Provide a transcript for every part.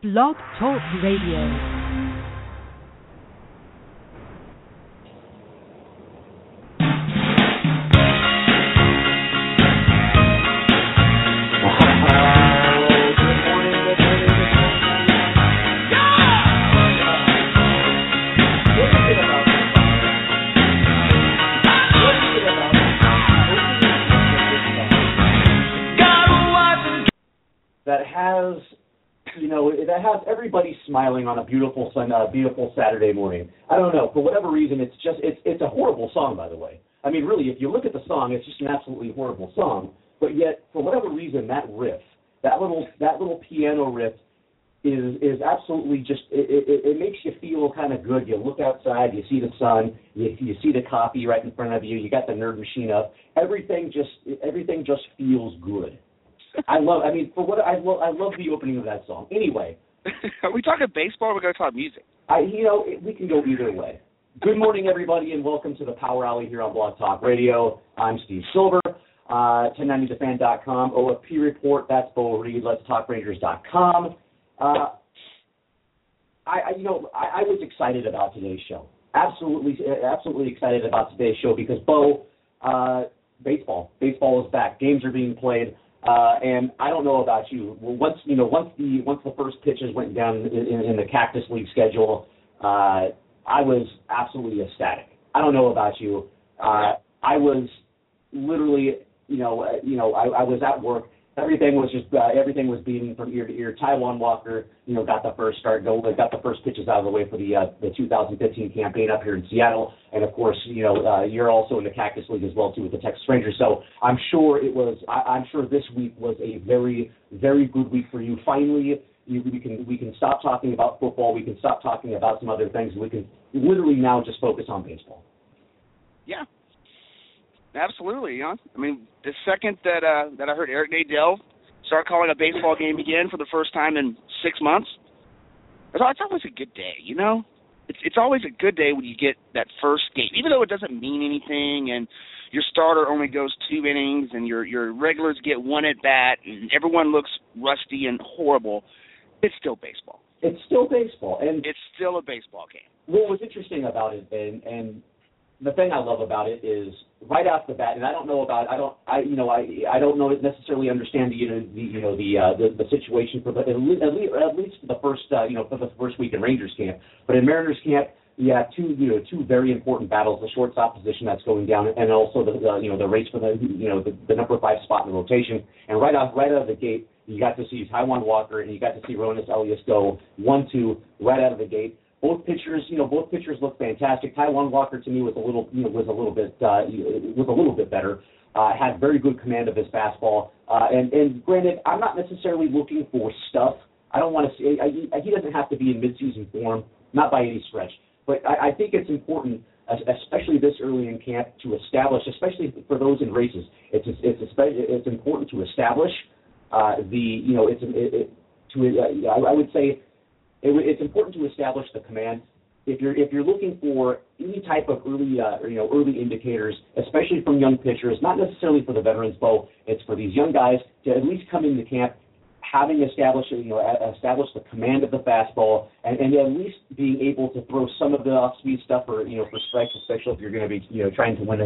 Blog Talk Radio. That has everybody smiling on a beautiful Saturday morning. I don't know, for whatever reason, it's a horrible song, by the way. I mean, really, if you look at the song, it's just an absolutely horrible song. But yet, for whatever reason, that riff, that little piano riff, is absolutely just it makes you feel kind of good. You look outside, you see the sun, you see the coffee right in front of you. You got the Nerd Machine up. Everything just feels good. I love the opening of that song. Anyway, are we talking baseball or are we going to talk music? We can go either way. Good morning, everybody, and welcome to the Power Alley here on Blog Talk Radio. I'm Steve Silver, 1090thefan.com, OFP Report. That's Bo Reed. Let'sTalkRangers.com. I was excited about today's show. Absolutely excited about today's show because Bo, baseball is back. Games are being played. And I don't know about you. Once the first pitches went down in the Cactus League schedule, I was absolutely ecstatic. I don't know about you. I was literally, I was at work. Everything was beating from ear to ear. Taijuan Walker, got the first start, got the first pitches out of the way for the 2015 campaign up here in Seattle, and of course, you're also in the Cactus League as well too with the Texas Rangers. So I'm sure this week was a very, very good week for you. Finally, we can stop talking about football. We can stop talking about some other things. We can literally now just focus on baseball. Yeah. Absolutely, I mean, the second that I heard Eric Nadel start calling a baseball game again for the first time in 6 months, it's always a good day, It's always a good day when you get that first game, even though it doesn't mean anything, and your starter only goes 2 innings, and your regulars get 1 at bat, and everyone looks rusty and horrible. It's still baseball. It's still baseball, and it's still a baseball game. What was interesting about it, and the thing I love about it is right off the bat, and I don't necessarily understand the situation for at least for the first week in Rangers camp, but in Mariners camp, you have two very important battles: the shortstop position that's going down, and also the race for the number 5 spot in the rotation. And right out of the gate, you got to see Taijuan Walker and you got to see Roenis Elias go 1-2 right out of the gate. Both pitchers look fantastic. Taijuan Walker to me was a little bit better. Had very good command of his fastball. And granted, I'm not necessarily looking for stuff. I don't want to see. He doesn't have to be in midseason form, not by any stretch. But I think it's important, especially this early in camp, to establish, especially for those in races. It's important to establish It's important to establish the command. If you're looking for any type of early indicators, especially from young pitchers, not necessarily for the veterans, Bo, it's for these young guys to at least come into camp having established the command of the fastball and at least being able to throw some of the off-speed stuff for strikes, especially if you're going to be trying to win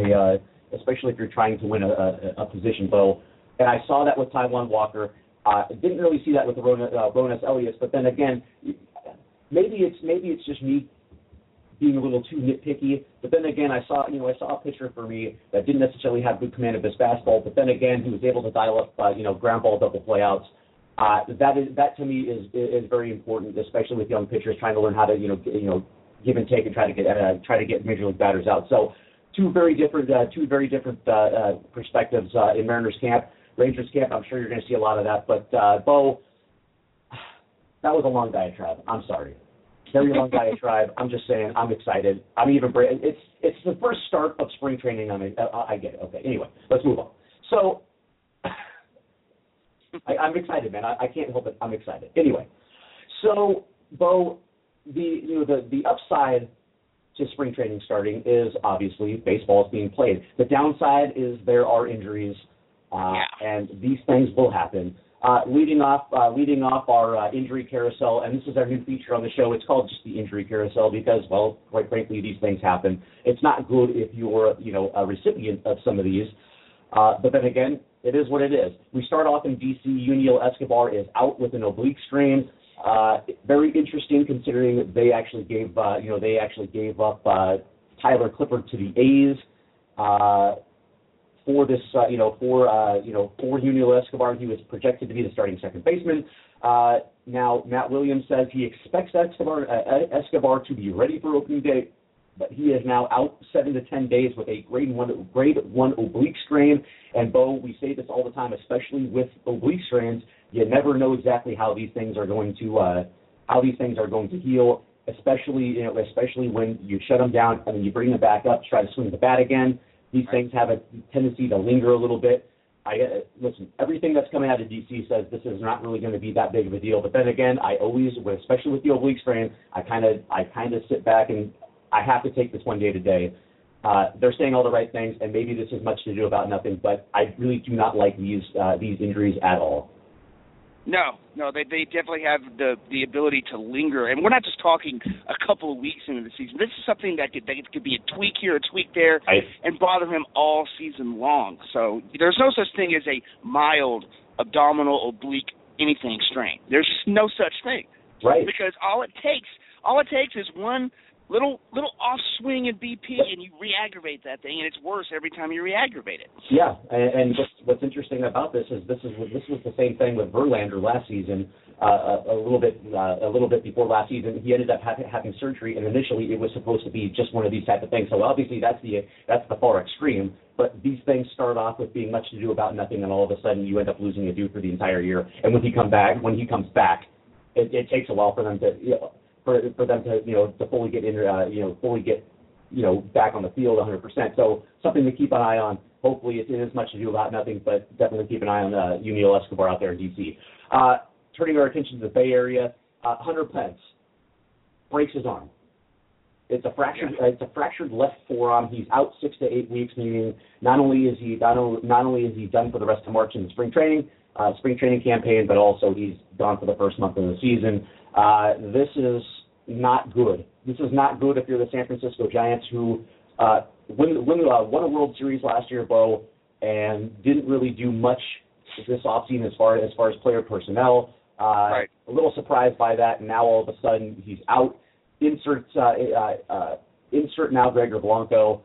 a position, Bo. And I saw that with Taijuan Walker. Didn't really see that with Roenis Elias, but then again, maybe it's just me being a little too nitpicky. But then again, I saw a pitcher for me that didn't necessarily have good command of his fastball, but then again, he was able to dial up ground ball double play outs. That to me is very important, especially with young pitchers trying to learn how to give and take and try to get major league batters out. So two very different perspectives in Mariners camp. Rangers camp, I'm sure you're going to see a lot of that. But, Bo, that was a long diatribe. I'm sorry. Very long diatribe. I'm just saying I'm excited. It's the first start of spring training. I get it. Okay, anyway, let's move on. So I'm excited, man. I can't help it. I'm excited. Anyway, so, Bo, the upside to spring training starting is obviously baseball is being played. The downside is there are injuries. And these things will happen. Leading off our injury carousel, and this is our new feature on the show. It's called just the injury carousel because, well, quite frankly, these things happen. It's not good if you're, a recipient of some of these. But then again, it is what it is. We start off in D.C. Yuniel Escobar is out with an oblique strain. Very interesting considering they actually gave up Tyler Clippard to the A's. For this, for Yuniel Escobar, he was projected to be the starting second baseman. Now, Matt Williams says he expects Escobar to be ready for opening day, but he is now out 7 to 10 days with a grade one oblique strain. And Bo, we say this all the time, especially with oblique strains, you never know exactly how these things are going to heal. Especially when you shut them down and then you bring them back up to try to swing the bat again. These things have a tendency to linger a little bit. Listen, everything that's coming out of D.C. says this is not really going to be that big of a deal. But then again, I always, especially with the oblique strain, I kind of sit back and I have to take this one day to day. They're saying all the right things, and maybe this is much to do about nothing. But I really do not like these injuries at all. No, they definitely have the ability to linger, and we're not just talking a couple of weeks into the season. This is something that could be a tweak here, a tweak there, and bother him all season long. So there's no such thing as a mild abdominal oblique anything strain. There's just no such thing, right? Because all it takes is one little off swing in BP, and you re-aggravate that thing, and it's worse every time you re-aggravate it. Yeah, and what's interesting about this was the same thing with Verlander last season. A little bit before last season, he ended up having surgery, and initially it was supposed to be just one of these type of things. So obviously that's the far extreme. But these things start off with being much to do about nothing, and all of a sudden you end up losing a dude for the entire year. And when he comes back, it takes a while for them to. For them to fully get back on the field 100%. So something to keep an eye on. Hopefully it is much to do about nothing, but definitely keep an eye on Yuniel Escobar out there in D.C. Turning our attention to the Bay Area, Hunter Pence breaks his arm. It's a fractured left forearm. He's out 6 to 8 weeks, meaning not only is he done for the rest of March in the spring training campaign, but also he's gone for the first month of the season. This is not good. This is not good if you're the San Francisco Giants, who won a World Series last year, Bo, and didn't really do much this offseason as far as player personnel. Right. A little surprised by that, and now all of a sudden he's out. Insert now Gregor Blanco.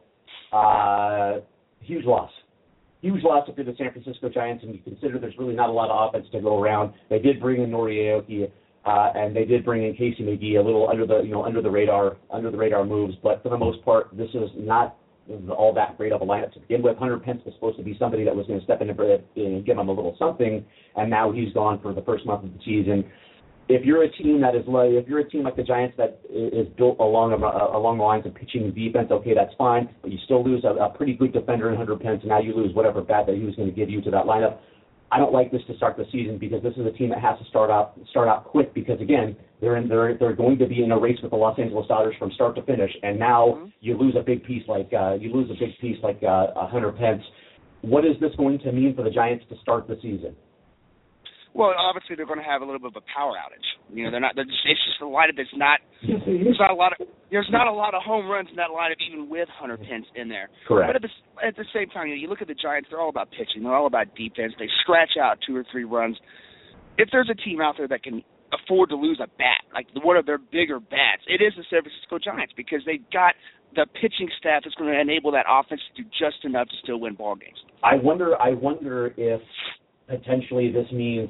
Huge loss. Huge loss if you're the San Francisco Giants, and you consider there's really not a lot of offense to go around. They did bring in Nori Aoki, and they did bring in Casey McGee, a little under the radar moves. But for the most part, this is not all that great of a lineup to begin with. Hunter Pence was supposed to be somebody that was going to step in and give him a little something, and now he's gone for the first month of the season. If you're a team like the Giants that is built along the lines of pitching and defense, okay, that's fine, but you still lose a pretty good defender in Hunter Pence, and now you lose whatever bat that he was going to give you to that lineup. I don't like this to start the season because this is a team that has to start out quick because again they're going to be in a race with the Los Angeles Dodgers from start to finish, and now you lose a big piece like Hunter Pence. What is this going to mean for the Giants to start the season? Well, obviously they're going to have a little bit of a power outage. It's just a lineup that's not. There's not a lot of home runs in that lineup, even with Hunter Pence in there. Correct. But at the same time, you look at the Giants. They're all about pitching. They're all about defense. They scratch out 2 or 3 runs. If there's a team out there that can afford to lose a bat, like one of their bigger bats, it is the San Francisco Giants because they've got the pitching staff that's going to enable that offense to do just enough to still win ball games. I wonder if potentially this means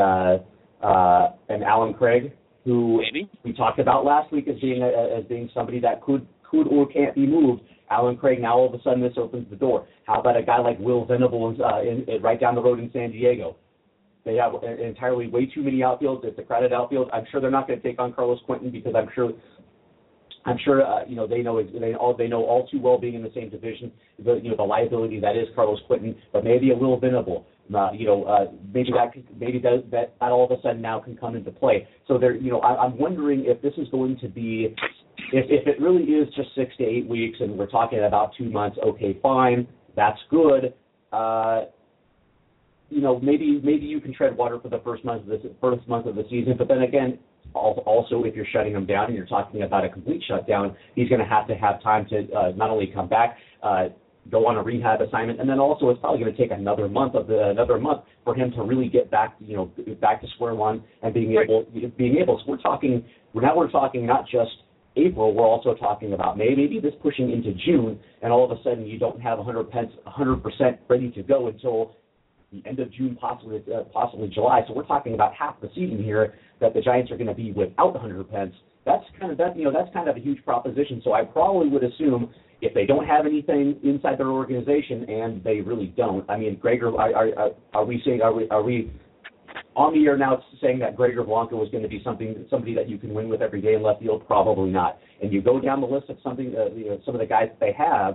an Alan Craig, who maybe we talked about last week as being somebody that could or can't be moved. Alan Craig, now all of a sudden this opens the door. How about a guy like Will Venable right down the road in San Diego? They have entirely way too many outfields. It's a crowded outfield. I'm sure they're not going to take on Carlos Quentin because I'm sure they know all too well, being in the same division, the liability that is Carlos Quentin, but maybe a Will Venable, maybe that all of a sudden now can come into play. So I'm wondering if this is going to be, if it really is just 6 to 8 weeks and we're talking about 2 months. Okay, fine, that's good. maybe you can tread water for the first month of the season, but then again, also if you're shutting him down and you're talking about a complete shutdown, he's going to have time to not only come back, go on a rehab assignment, and then also it's probably going to take another month for him to really get back to square one and being able. So we're talking not just April, we're also talking about May, maybe this pushing into June, and all of a sudden you don't have 100% ready to go until the end of June, possibly July. So we're talking about half the season here that the Giants are going to be without 100 Pence. That's kind of a huge proposition. So I probably would assume if they don't have anything inside their organization, and they really don't. I mean, Gregor, are we on the air now saying that Gregor Blanco is going to be somebody that you can win with every day in left field? Probably not. And you go down the list of some of the guys that they have.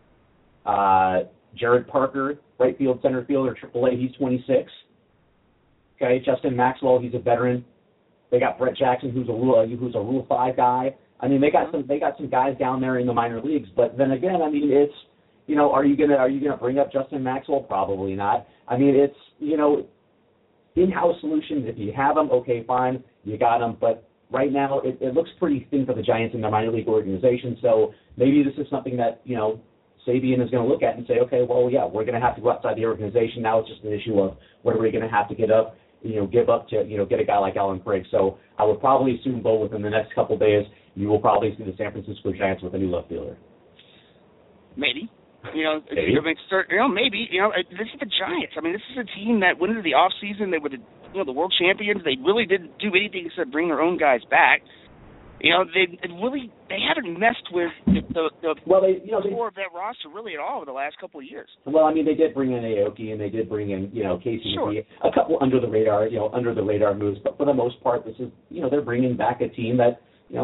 Jared Parker, right field, center fielder, AAA, he's 26. Okay, Justin Maxwell, he's a veteran. They got Brett Jackson, who's a Rule 5 guy. I mean, they got some guys down there in the minor leagues. But then again, I mean, it's are you gonna bring up Justin Maxwell? Probably not. I mean, it's in-house solutions. If you have them, okay, fine, you got them. But right now, it looks pretty thin for the Giants in their minor league organization. So maybe this is something that Sabian is going to look at and say, okay, well, yeah, we're going to have to go outside the organization. Now it's just an issue of what are we going to have to give up to get a guy like Allen Craig. So I would probably assume, Bo, within the next couple of days, you will probably see the San Francisco Giants with a new left fielder. Maybe. Maybe. Maybe. This is the Giants. I mean, this is a team that went into the off season. They were the world champions. They really didn't do anything except bring their own guys back. They haven't messed with the core of that roster really at all over the last couple of years. Well, I mean, they did bring in Aoki and they did bring in Casey sure. McGee, a couple under the radar moves, but for the most part, this is they're bringing back a team that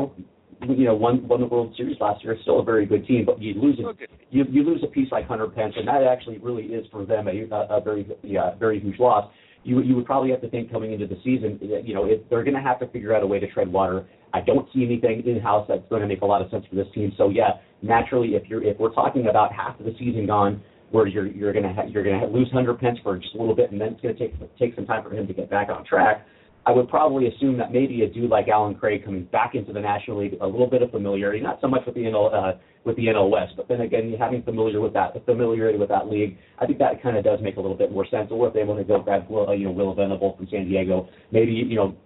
won the World Series last year. It's still a very good team, but you lose a piece like Hunter Pence, and that actually really is for them a very huge loss. You would probably have to think coming into the season, if they're going to have to figure out a way to tread water. I don't see anything in-house that's going to make a lot of sense for this team. So yeah, naturally, if we're talking about half of the season gone, where you're going to lose Hunter Pence for just a little bit, and then it's going to take some time for him to get back on track, I would probably assume that maybe a dude like Allen Craig coming back into the National League, a little bit of familiarity, not so much with the NL West, but then again, having familiarity with that league, I think that kind of does make a little bit more sense. Or if they want to go grab Will Venable from San Diego, maybe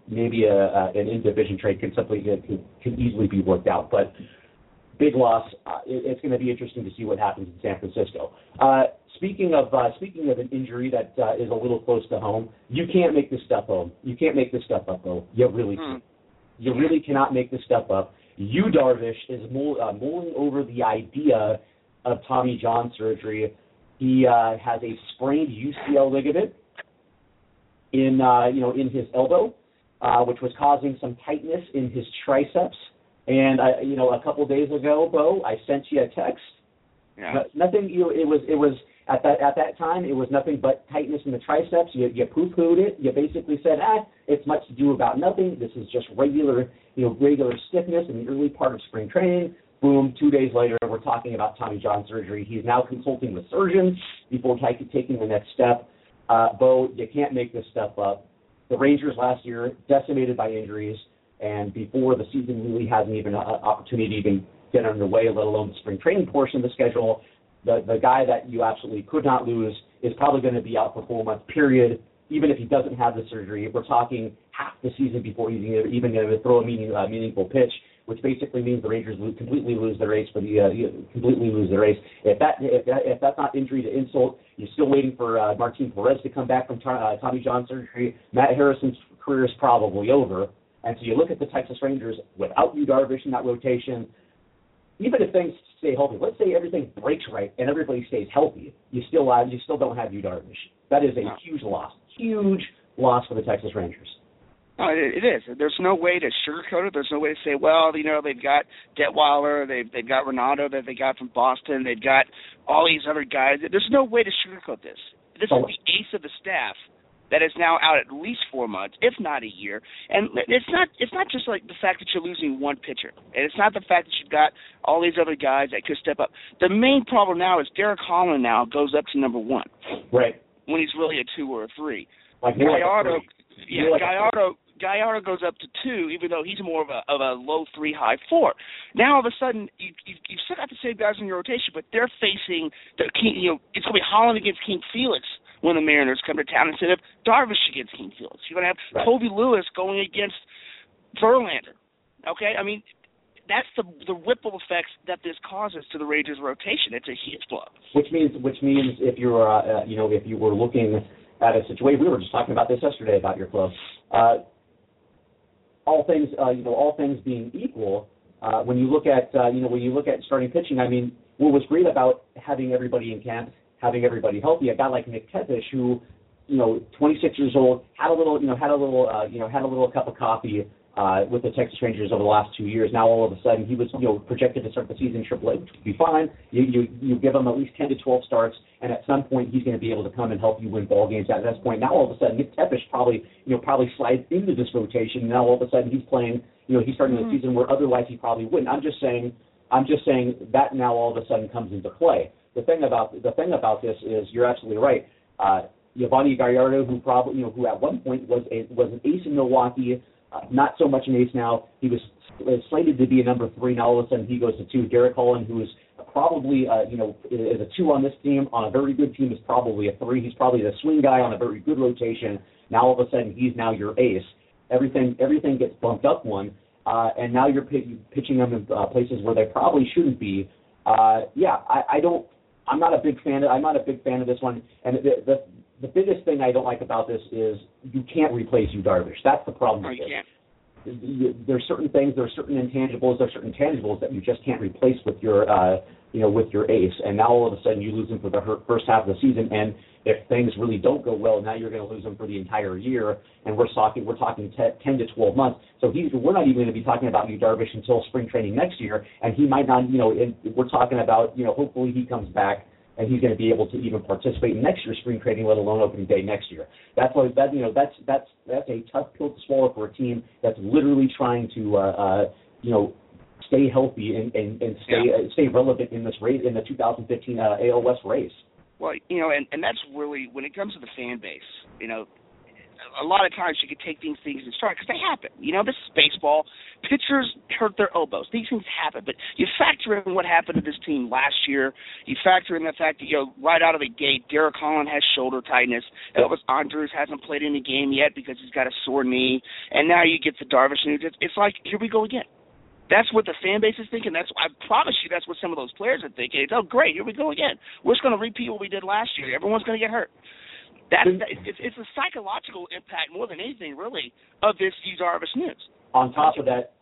an in-division trade can easily be worked out. But big loss. It's going to be interesting to see what happens in San Francisco. Speaking of an injury that is a little close to home, you can't make this stuff up. You can't make this stuff up, though. You really can't. You really cannot make this stuff up. Yu Darvish is mulling over the idea of Tommy John surgery. He has a sprained UCL ligament in his elbow, which was causing some tightness in his triceps. And a couple of days ago, Bo, I sent you a text. Yeah. Nothing. It was at that time. It was nothing but tightness in the triceps. You poo-pooed it. You basically said, it's much to do about nothing. This is just regular stiffness in the early part of spring training. Boom. 2 days later, we're talking about Tommy John surgery. He's now consulting with surgeons before taking the next step. Bo, you can't make this stuff up. The Rangers last year decimated by injuries, and before the season really hasn't even an opportunity to even get underway, let alone the spring training portion of the schedule, the guy that you absolutely could not lose is probably going to be out for 4 months, period, even if he doesn't have the surgery. We're talking half the season before he's even going to throw a meaningful pitch, which basically means the Rangers completely lose the race. If that's not injury to insult, you're still waiting for Martin Perez to come back from Tommy John surgery. Matt Harrison's career is probably over. And so you look at the Texas Rangers without Yu Darvish in that rotation. Even if things stay healthy, let's say everything breaks right and everybody stays healthy, you still don't have Yu Darvish. That is a huge loss for the Texas Rangers. No, it is. There's no way to sugarcoat it. There's no way to say, well, they've got Detweiler, they've got Renato that they got from Boston, they've got all these other guys. There's no way to sugarcoat this. This is the ace of the staff that is now out at least 4 months, if not a year. And it's not just like the fact that you're losing one pitcher. And it's not the fact that you've got all these other guys that could step up. The main problem now is Derek Holland now goes up to number one. Right. when he's really a 2 or a 3. Like Gallardo, Gallardo goes up to 2, even though he's more of a low 3, high 4. Now all of a sudden you've still got the same guys in your rotation, but they're facing the King. It's going to be Holland against King Felix when the Mariners come to town instead of Darvish against King Felix. You're going to have Kobe Lewis going against Verlander. Okay, I mean that's the ripple effects that this causes to the Rangers rotation. It's a huge blow. Which means if you were if you were looking at a situation, we were just talking about this yesterday about your club. All things being equal, when you look at starting pitching, I mean, what was great about having everybody in camp, having everybody healthy, a guy like Nick Tepesch, who, 26 years old, had a little cup of coffee with the Texas Rangers over the last 2 years. Now all of a sudden he was projected to start the season in AAA, which would be fine. You give him at least 10 to 12 starts, and at some point he's going to be able to come and help you win ball games. At this point, now all of a sudden Nick Tepesch probably slides into this rotation. Now all of a sudden he's playing. He's starting the season where otherwise he probably wouldn't. I'm just saying that now all of a sudden comes into play. The thing about this is you're absolutely right. Yovani Gallardo, who at one point was an ace in Milwaukee. Not so much an ace now. He was slated to be a number 3. Now all of a sudden he goes to 2. Derek Holland, who is probably is a 2 on this team, on a very good team is probably a 3. He's probably the swing guy on a very good rotation. Now all of a sudden he's now your ace. Everything gets bumped up one, and now you're pitching them in places where they probably shouldn't be. I'm not a big fan of this one. And the biggest thing I don't like about this is you can't replace Yu Darvish. That's the problem with this. There's certain things, there's certain intangibles, there's certain tangibles that you just can't replace with your ace. And now all of a sudden you lose him for the first half of the season. And if things really don't go well, now you're going to lose him for the entire year. And we're talking 10 to 12 months. So we're not even going to be talking about Yu Darvish until spring training next year. And he might not, we're talking about, hopefully he comes back and he's going to be able to even participate in next year's spring training, let alone opening day next year. That's a tough pill to swallow for a team that's literally trying to stay healthy and stay relevant in this race, in the 2015 AL West race. Well, and that's really, when it comes to the fan base, a lot of times you can take these things in stride because they happen. This is baseball. Pitchers hurt their elbows. These things happen. But you factor in what happened to this team last year. You factor in the fact that, right out of the gate, Derek Holland has shoulder tightness. Elvis Andrus hasn't played in the game yet because he's got a sore knee. And now you get the Darvish news. It's like, here we go again. That's what the fan base is thinking. I promise you that's what some of those players are thinking. It's, oh, great, here we go again. We're just going to repeat what we did last year. Everyone's going to get hurt. It's a psychological impact more than anything, really, of this Yu Darvish news. On top of that,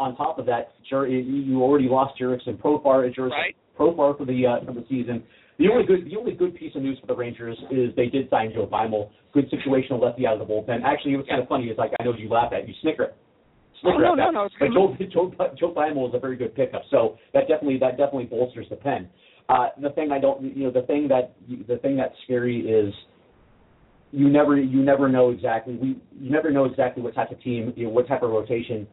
you already lost Jurickson Profar for the season. The only good piece of news for the Rangers is they did sign Joe Beimel, good situational lefty out of the bullpen. Actually, it was kind of funny. It's like, I know you laugh at, you snicker. No, it's but Joe Beimel is a very good pickup, so that definitely bolsters the pen. The thing that's scary is you never know exactly what type of team, what type of rotation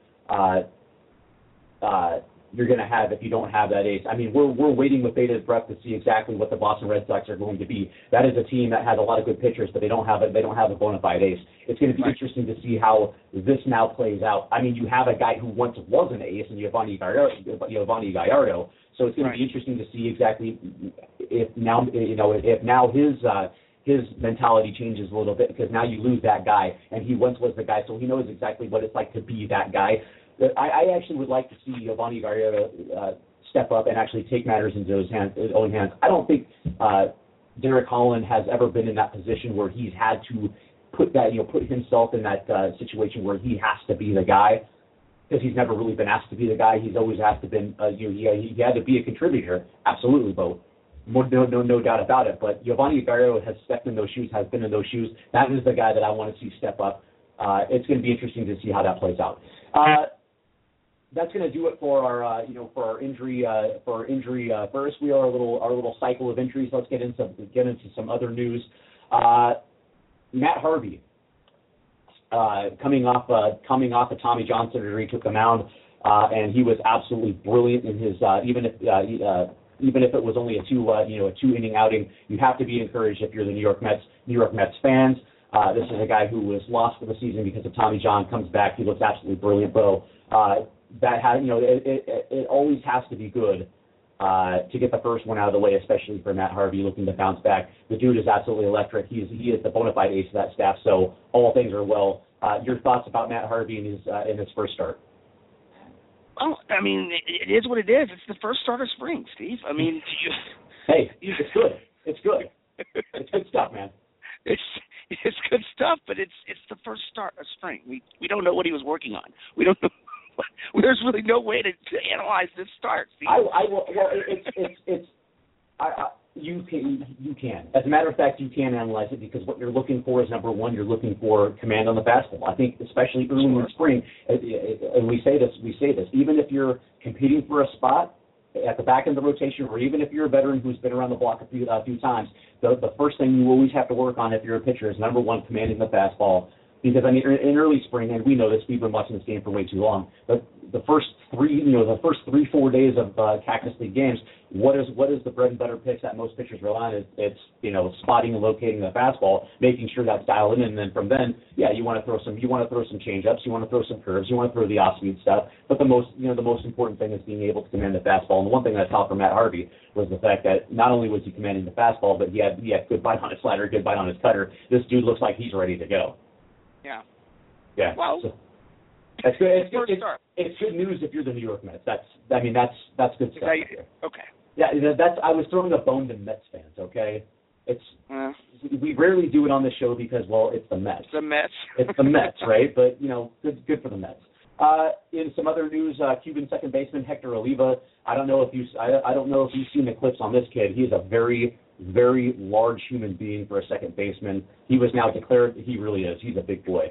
you're going to have if you don't have that ace. I mean, we're waiting with bated breath to see exactly what the Boston Red Sox are going to be. That is a team that has a lot of good pitchers, but they don't have a bona fide ace. It's going to be interesting to see how this now plays out. I mean, you have a guy who once was an ace in Yovani Gallardo, so it's going to be interesting to see exactly if now his mentality changes a little bit, because now you lose that guy, and he once was the guy, so he knows exactly what it's like to be that guy. I actually would like to see Yovani Gallardo step up and actually take matters into his own hands. I don't think Derek Holland has ever been in that position where he's had to put himself in that situation where he has to be the guy, because he's never really been asked to be the guy. He's always asked to be he had to be a contributor, absolutely, both. No doubt about it. But Yovani Gallardo has stepped in those shoes, has been in those shoes. That is the guy that I want to see step up. It's going to be interesting to see how that plays out. That's going to do it for our injury first. We are our little cycle of injuries. Let's get into some other news. Matt Harvey, coming off a Tommy John surgery, took the mound, and he was absolutely brilliant in his even if it was only a two inning outing, you have to be encouraged if you're the New York Mets fans. This is a guy who was lost for the season because of Tommy John, comes back. He looks absolutely brilliant, Bo. It always has to be good to get the first one out of the way, especially for Matt Harvey looking to bounce back. The dude is absolutely electric. He is the bona fide ace of that staff, so all things are well. Your thoughts about Matt Harvey in his first start? Well, I mean, it is what it is. It's the first start of spring, Steve. I mean, it's good. It's good. It's good stuff, man. It's good stuff, but it's the first start of spring. We don't know what he was working on. We don't know. There's really no way to analyze this start, Steve. You can. As a matter of fact, you can analyze it because what you're looking for is, number one, you're looking for command on the fastball. I think especially early in spring, and we say this, even if you're competing for a spot at the back end of the rotation, or even if you're a veteran who's been around the block a few times, the first thing you always have to work on if you're a pitcher is, number one, commanding the fastball. Because, I mean, in early spring, and we know this, we've been watching this game for way too long, but the first 3-4 days of Cactus League games, what is the bread and butter pitch that most pitchers rely on? It's spotting and locating the fastball, making sure that's dialed in, and then from then, you want to throw some change-ups, you want to throw some curves, you want to throw the off-speed stuff, but the most important thing is being able to command the fastball. And the one thing that I saw from Matt Harvey was the fact that not only was he commanding the fastball, but he had good bite on his slider, good bite on his cutter. This dude looks like he's ready to go. Yeah. Yeah. Well, so, that's good. It's good news if you're the New York Mets. That's good stuff. Okay. Yeah, I was throwing a bone to Mets fans. Okay, we rarely do it on the show because, well, it's the Mets. The Mets. It's the Mets, right? But good for the Mets. In some other news, Cuban second baseman Hector Oliva. I don't know if you've seen the clips on this kid. He is a very, very large human being for a second baseman. He was now declared. He really is. He's a big boy.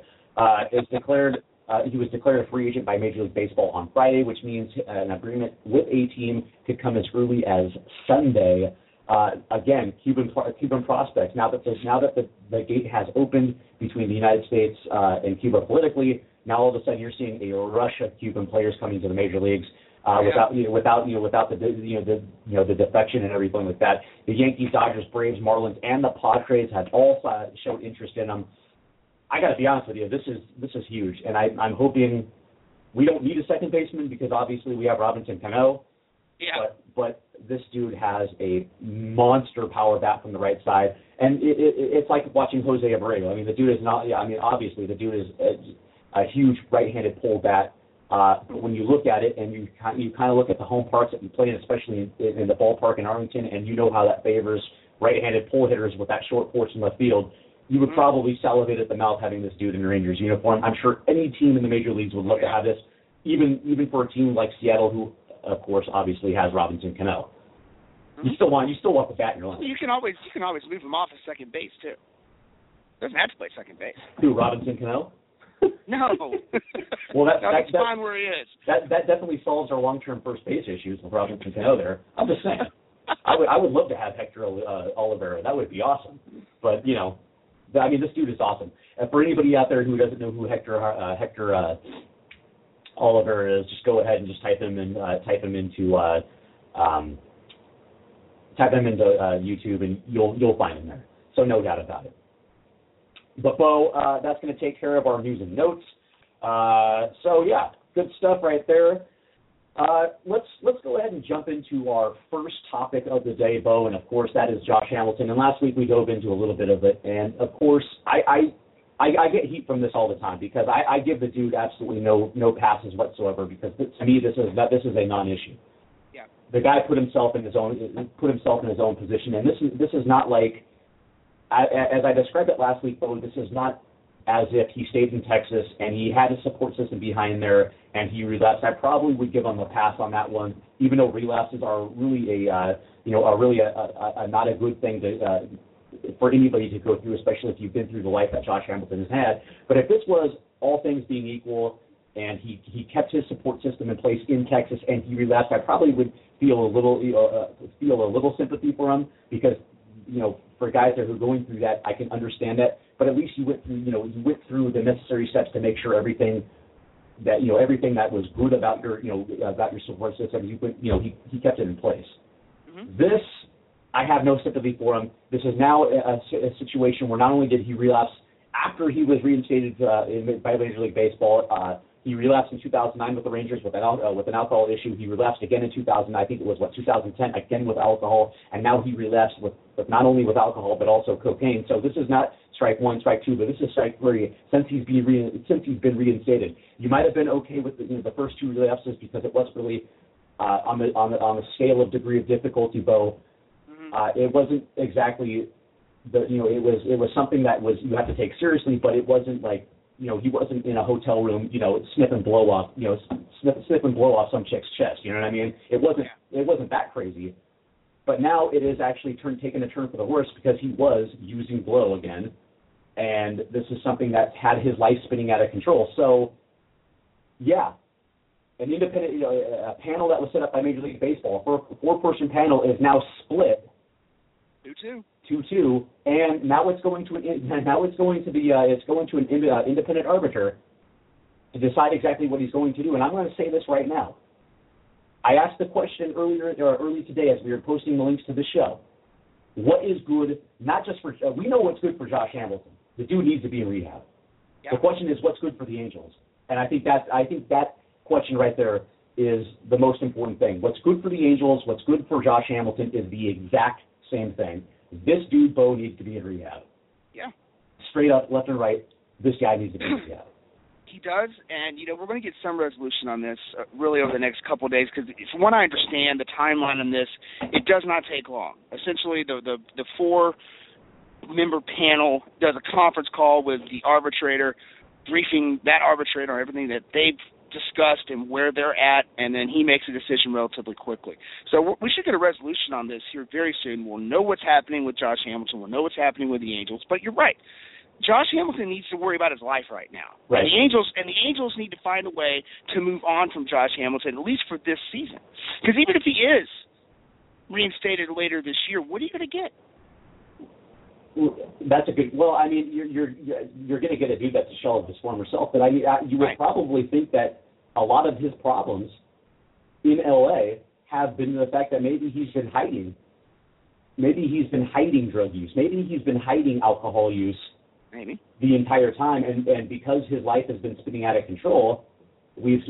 He was declared a free agent by Major League Baseball on Friday, which means an agreement with a team could come as early as Sunday. Again, Cuban prospects. Now that the gate has opened between the United States and Cuba politically, now all of a sudden you're seeing a rush of Cuban players coming to the major leagues. Without the defection and everything like that. The Yankees, Dodgers, Braves, Marlins, and the Padres have all showed interest in them. I got to be honest with you, this is huge, and I'm hoping we don't need a second baseman because obviously we have Robinson Cano. Yeah. But this dude has a monster power bat from the right side, and it's like watching Jose Abreu. I mean, the dude is not. Yeah, I mean, obviously the dude is a huge right-handed pull bat. But when you look at it and you kind of look at the home parks that we play in, especially in the ballpark in Arlington, and you know how that favors right-handed pull hitters with that short porch in left field, you would probably salivate at the mouth having this dude in a Rangers uniform. I'm sure any team in the major leagues would love to have this, even for a team like Seattle, who, of course, obviously has Robinson Cano. You still want the bat in your line. You can always move him off at second base too. Doesn't have to play second base. Who, Robinson Cano? No. Well, that's fine where he is. That definitely solves our long-term first base issues with Robinson Cano there. I'm just saying. I would love to have Hector Olivera. That would be awesome. But I mean, this dude is awesome. And for anybody out there who doesn't know who Hector Olivera is, just go ahead and just type him into YouTube, and you'll find him there. So no doubt about it. But Bo, that's going to take care of our news and notes. So yeah, good stuff right there. Let's go ahead and jump into our first topic of the day, Bo, and of course that is Josh Hamilton. And last week we dove into a little bit of it, and of course I get heat from this all the time because I give the dude absolutely no passes whatsoever because to me this is a non-issue. Yeah. The guy put himself in his own position, and this is not like. As I described it last week, though, this is not as if he stayed in Texas and he had a support system behind there and he relapsed. I probably would give him a pass on that one, even though relapses are really not a good thing for anybody to go through, especially if you've been through the life that Josh Hamilton has had. But if this was all things being equal and he kept his support system in place in Texas and he relapsed, I probably would feel a little sympathy for him because. For guys that are going through that, I can understand that. But at least you went through the necessary steps to make sure everything that was good about your support system, he kept it in place. This, I have no sympathy for him. This is now a situation where not only did he relapse after he was reinstated by Major League Baseball, he relapsed in 2009 with the Rangers with an alcohol issue. He relapsed again in 2000. I think it was 2010 again with alcohol, and now he relapsed with not only with alcohol but also cocaine. So this is not strike one, strike two, but this is strike three since he's been reinstated. You might have been okay with the first two relapses because it wasn't really on the scale of degree of difficulty, Bo. It wasn't exactly it was something that was you have to take seriously, but it wasn't like. He wasn't in a hotel room, sniff and blow off some chick's chest. You know what I mean? It wasn't that crazy. But now it is actually taken a turn for the worse because he was using blow again, and this is something that had his life spinning out of control. So, yeah, an independent a panel that was set up by Major League Baseball, a four-person panel, is now split 2-2, and now it's going to an independent arbiter to decide exactly what he's going to do. And I'm going to say this right now. I asked the question early today as we were posting the links to the show. What is good? Not just for we know what's good for Josh Hamilton. The dude needs to be in rehab. Yeah. The question is what's good for the Angels, and I think that question right there is the most important thing. What's good for the Angels? What's good for Josh Hamilton is the exact same thing. This dude, Bo, needs to be in rehab. Yeah. Straight up, left and right, this guy needs to be in rehab. He does, and, we're going to get some resolution on this really over the next couple of days because, from what I understand, the timeline on this, it does not take long. Essentially, the four-member panel does a conference call with the arbitrator, briefing that arbitrator on everything that they've discussed and where they're at, and then he makes a decision relatively quickly. So we should get a resolution on this here very soon. We'll know what's happening with Josh Hamilton. We'll know what's happening with the Angels. But you're right. Josh Hamilton needs to worry about his life right now. Right. And the Angels need to find a way to move on from Josh Hamilton, at least for this season. Because even if he is reinstated later this year, what are you going to get? That's a good. Well, I mean, you're going to get a dude that's a shell of his former self. But I mean, you would probably think that a lot of his problems in LA have been the fact that maybe he's been hiding. Maybe he's been hiding drug use. Maybe he's been hiding alcohol use. Maybe the entire time, and because his life has been spinning out of control, maybe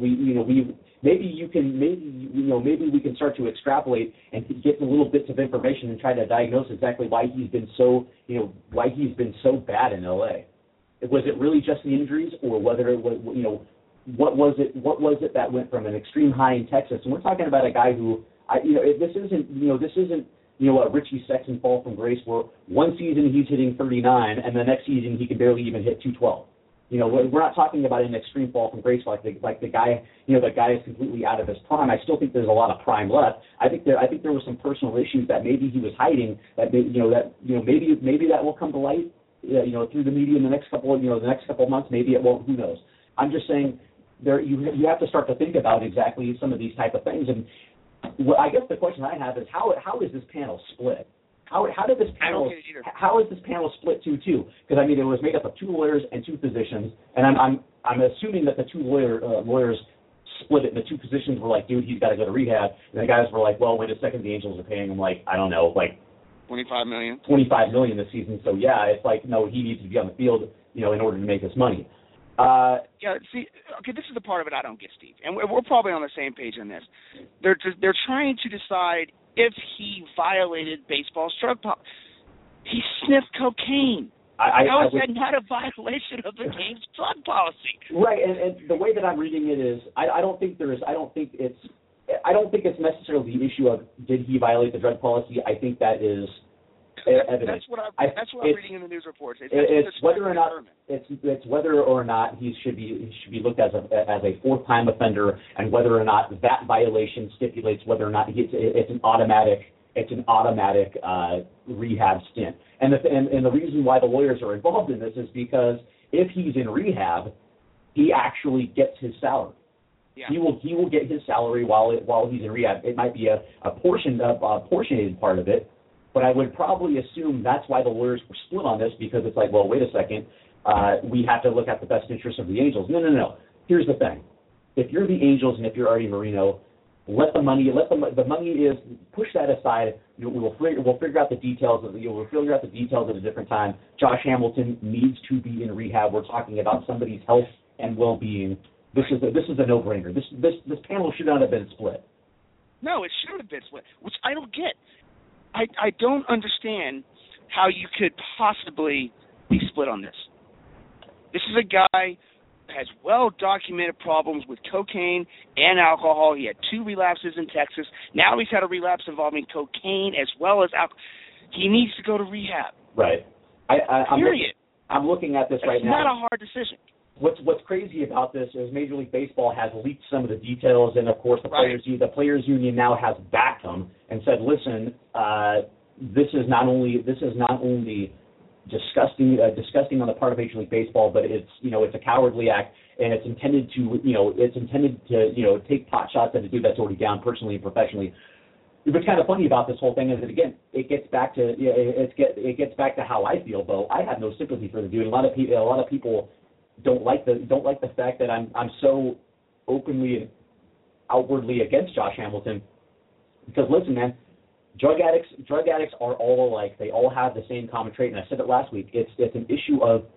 we can start to extrapolate and get the little bits of information and try to diagnose exactly why he's been so bad in LA. Was it really just the injuries, or whether it was what was it that went from an extreme high in Texas? And we're talking about a guy who this isn't a Richie Sexton fall from grace where one season he's hitting 39 and the next season he can barely even hit 212. We're not talking about an extreme fall from grace like the guy, the guy is completely out of his prime. I still think there's a lot of prime left. I think there were some personal issues that maybe he was hiding that maybe that will come to light, through the media in the next couple of months. Maybe it won't. Who knows? I'm just saying you have to start to think about exactly some of these type of things. And I guess the question I have is how is this panel split? How is this panel split 2-2? Because I mean it was made up of two lawyers and two physicians, and I'm assuming that the two lawyers split it. And the two physicians were like, dude, he's got to go to rehab, and the guys were like, well, wait a second, the Angels are paying him like I don't know, like $25 million this season. So yeah, it's like no, he needs to be on the field, in order to make his money. This is the part of it I don't get, Steve, and we're probably on the same page on this. They're trying to decide if he violated baseball's drug policy. He sniffed cocaine. How is that not a violation of the game's drug policy? Right, and the way that I'm reading it is, I don't think it's necessarily the issue of did he violate the drug policy. I think that is evident. That's what I'm reading in the news reports. It's whether or not he should be looked at as a fourth-time offender, and whether or not that violation stipulates whether or not it's an automatic rehab stint. And the reason why the lawyers are involved in this is because if he's in rehab, he actually gets his salary. Yeah. He will get his salary while he's in rehab. It might be a portioned part of it. But I would probably assume that's why the lawyers were split on this, because it's like, well, wait a second, we have to look at the best interest of the Angels. No. Here's the thing. If you're the Angels and if you're Artie Moreno, Let the money is, push that aside. We'll figure out the details we'll figure out the details at a different time. Josh Hamilton needs to be in rehab. We're talking about somebody's health and well-being. This is a no-brainer. This panel should not have been split. No, it should have been split, which I don't get. I don't understand how you could possibly be split on this. This is a guy who has well-documented problems with cocaine and alcohol. He had 2 relapses in Texas. Now he's had a relapse involving cocaine as well as alcohol. He needs to go to rehab. Right. Period. I'm looking at this right now. It's not a hard decision. What's crazy about this is Major League Baseball has leaked some of the details, and of course the players union now has backed them and said, listen, this is not only disgusting on the part of Major League Baseball, but it's a cowardly act, and it's intended to take pot shots at a dude that's already down personally and professionally. What's kind of funny about this whole thing is that, again, it gets back to how I feel, though. I have no sympathy for the dude. A lot of people don't like the fact that I'm so openly and outwardly against Josh Hamilton. Because listen, man, drug addicts are all alike. They all have the same common trait, and I said it last week. It's an issue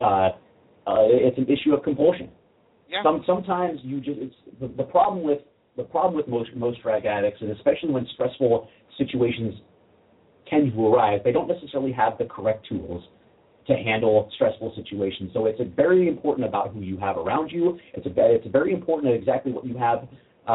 of compulsion. Yeah. Sometimes the problem with most drug addicts, and especially when stressful situations tend to arise, they don't necessarily have the correct tools to handle stressful situations. So it's very important about who you have around you. It's very important exactly what you have.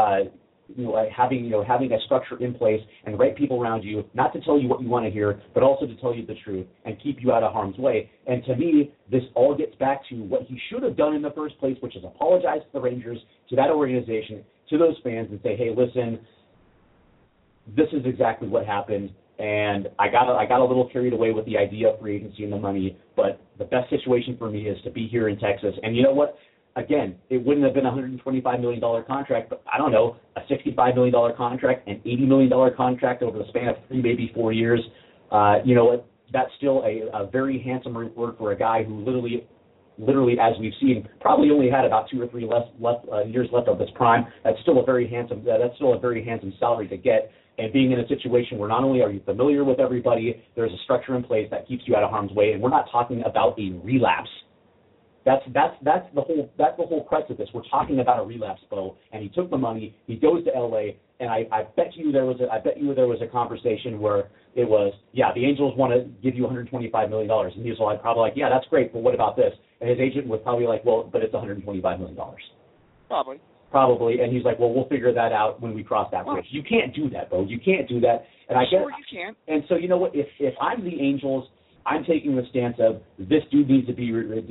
Having a structure in place and the right people around you, not to tell you what you want to hear, but also to tell you the truth and keep you out of harm's way. And to me, this all gets back to what he should have done in the first place, which is apologize to the Rangers, to that organization, to those fans, and say, hey, listen, this is exactly what happened. And I got a little carried away with the idea of free agency and the money, but the best situation for me is to be here in Texas. And you know what? Again, it wouldn't have been a $125 million contract, but I don't know, a $65 million contract, an $80 million contract over the span of 3, maybe 4 years. You know what? That's still a very handsome reward for a guy who literally, as we've seen, probably only had about 2 or 3 years left of his prime. That's still a very handsome salary to get. And being in a situation where not only are you familiar with everybody, there's a structure in place that keeps you out of harm's way, and we're not talking about a relapse. That's the whole crux of this. We're talking about a relapse, Bo. And he took the money. He goes to L.A. And I bet you there was a conversation where it was, yeah, the Angels want to give you $125 million, and he was probably like, yeah, that's great, but what about this? And his agent was probably like, well, but it's $125 million. Probably, and he's like, well, we'll figure that out when we cross that bridge. You can't do that, Bo. You can't do that. And I you can't. And so you know what? If I'm the Angels, I'm taking the stance of this dude needs to be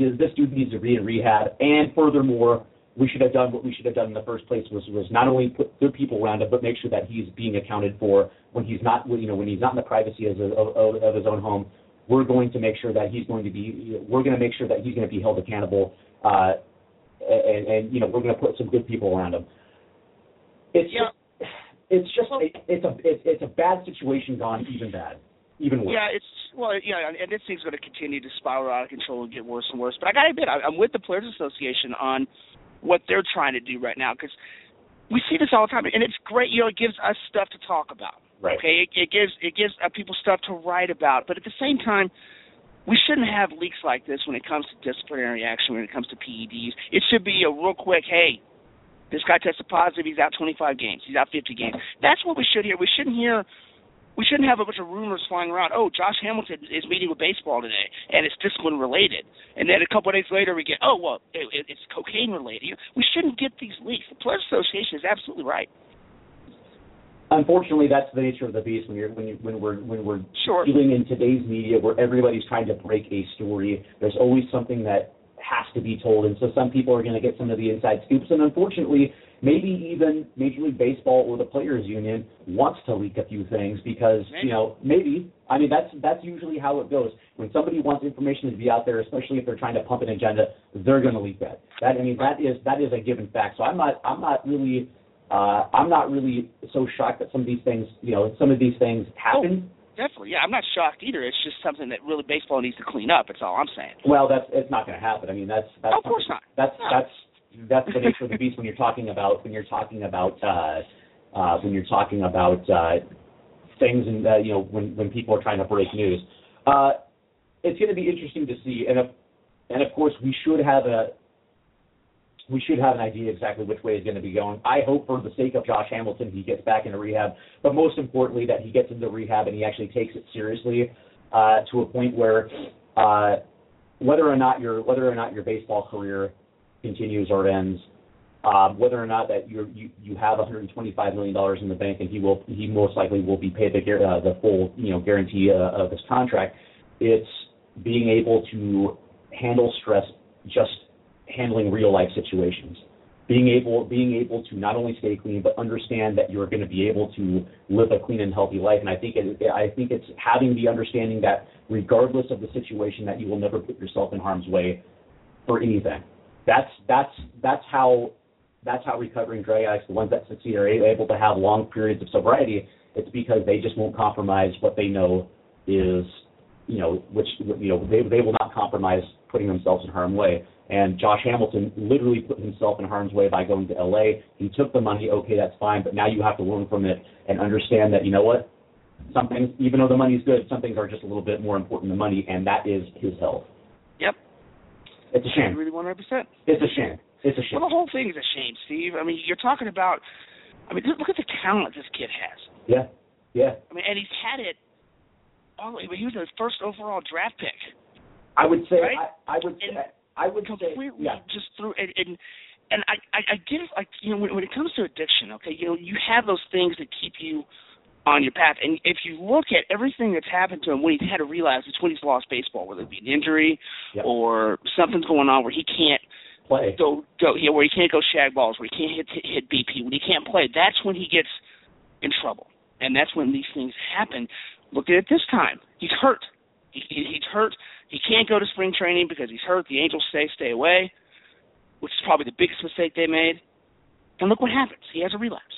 in rehab, and furthermore, we should have done what we should have done in the first place was not only put good people around him, but make sure that he's being accounted for when he's not when he's not in the privacy of his own home. We're going to make sure that he's going to be held accountable. And we're going to put some good people around him. It's a bad situation gone even worse. And this thing's going to continue to spiral out of control and get worse and worse. But I got to admit, I'm with the Players Association on what they're trying to do right now, because we see this all the time, and it's great. It gives us stuff to talk about. Right. Okay, it gives people stuff to write about, but at the same time, we shouldn't have leaks like this when it comes to disciplinary action, when it comes to PEDs. It should be a real quick, hey, this guy tested positive, he's out 25 games, he's out 50 games. That's what we should hear. We shouldn't have a bunch of rumors flying around. Oh, Josh Hamilton is meeting with baseball today, and it's discipline related. And then a couple of days later we get, oh, well, it's cocaine related. We shouldn't get these leaks. The Players Association is absolutely right. Unfortunately, that's the nature of the beast when we're sure. dealing in today's media where everybody's trying to break a story. There's always something that has to be told, and so some people are going to get some of the inside scoops. And unfortunately, maybe even Major League Baseball or the Players Union wants to leak a few things because maybe. I mean, that's usually how it goes. When somebody wants information to be out there, especially if they're trying to pump an agenda, they're going to leak that. That is a given fact. So I'm not really so shocked that some of these things happen. Oh, definitely, yeah. I'm not shocked either. It's just something that really baseball needs to clean up. That's all I'm saying. Well, it's not going to happen. I mean, that's of course not. That's the nature of the beast when you're talking about when you're talking about things and when people are trying to break news. It's going to be interesting to see, and of course we should have an idea exactly which way it's going to be going. I hope for the sake of Josh Hamilton he gets back into rehab, but most importantly that he gets into rehab and he actually takes it seriously to a point where whether or not your baseball career continues or ends, whether or not that you have $125 million in the bank and he most likely will be paid the full guarantee of his contract. It's being able to handle stress, just handling real life situations, being able to not only stay clean but understand that you're going to be able to live a clean and healthy life. And I think it's having the understanding that regardless of the situation, that you will never put yourself in harm's way for anything. That's how recovering drug addicts, the ones that succeed, are able to have long periods of sobriety. It's because they just won't compromise what they know is, they will not compromise putting themselves in harm's way. And Josh Hamilton literally put himself in harm's way by going to L.A. He took the money. Okay, that's fine, but now you have to learn from it and understand that, you know what, some things, even though the money's good, some things are just a little bit more important than money, and that is his health. Yep. It's a shame. Really 100%. It's a shame. It's a shame. Well, the whole thing is a shame, Steve. I mean, you're talking about, look at the talent this kid has. Yeah. I mean, and he's had it all the way. He was the first overall draft pick. I would say, right? I would completely say, yeah. Just through and I get it. Like, when it comes to addiction, okay, you have those things that keep you on your path. And if you look at everything that's happened to him when he's had to realize it's when he's lost baseball, whether it be an injury or something's going on where he can't play, where he can't go shag balls, where he can't hit BP, when he can't play, that's when he gets in trouble, and that's when these things happen. Look at it this time. He's hurt. He's hurt. He can't go to spring training because he's hurt. The Angels say stay away, which is probably the biggest mistake they made. And look what happens. He has a relapse.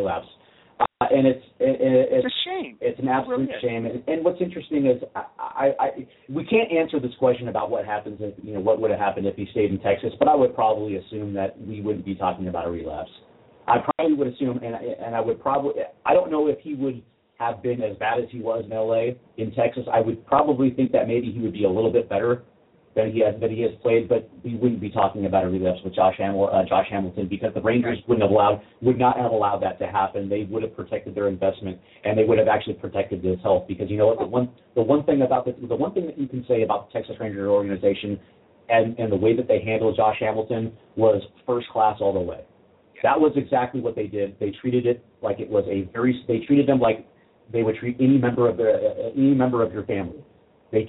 And it's a shame. It's an absolute shame. And what's interesting is we can't answer this question about what happens if, what would have happened if he stayed in Texas, but I would probably assume that we wouldn't be talking about a relapse. I probably would assume, and I would probably, I don't know if he would have been as bad as he was in L.A. In Texas. I would probably think that maybe he would be a little bit better than he has played, but we wouldn't be talking about a relapse with Josh Hamilton, because the Rangers would not have allowed that to happen. They would have protected their investment, and they would have actually protected his health. Because you know what, the one thing that you can say about the Texas Rangers organization and the way that they handled Josh Hamilton was first class all the way. That was exactly what they did. They treated it like it was they treated them like they would treat any member of your family. They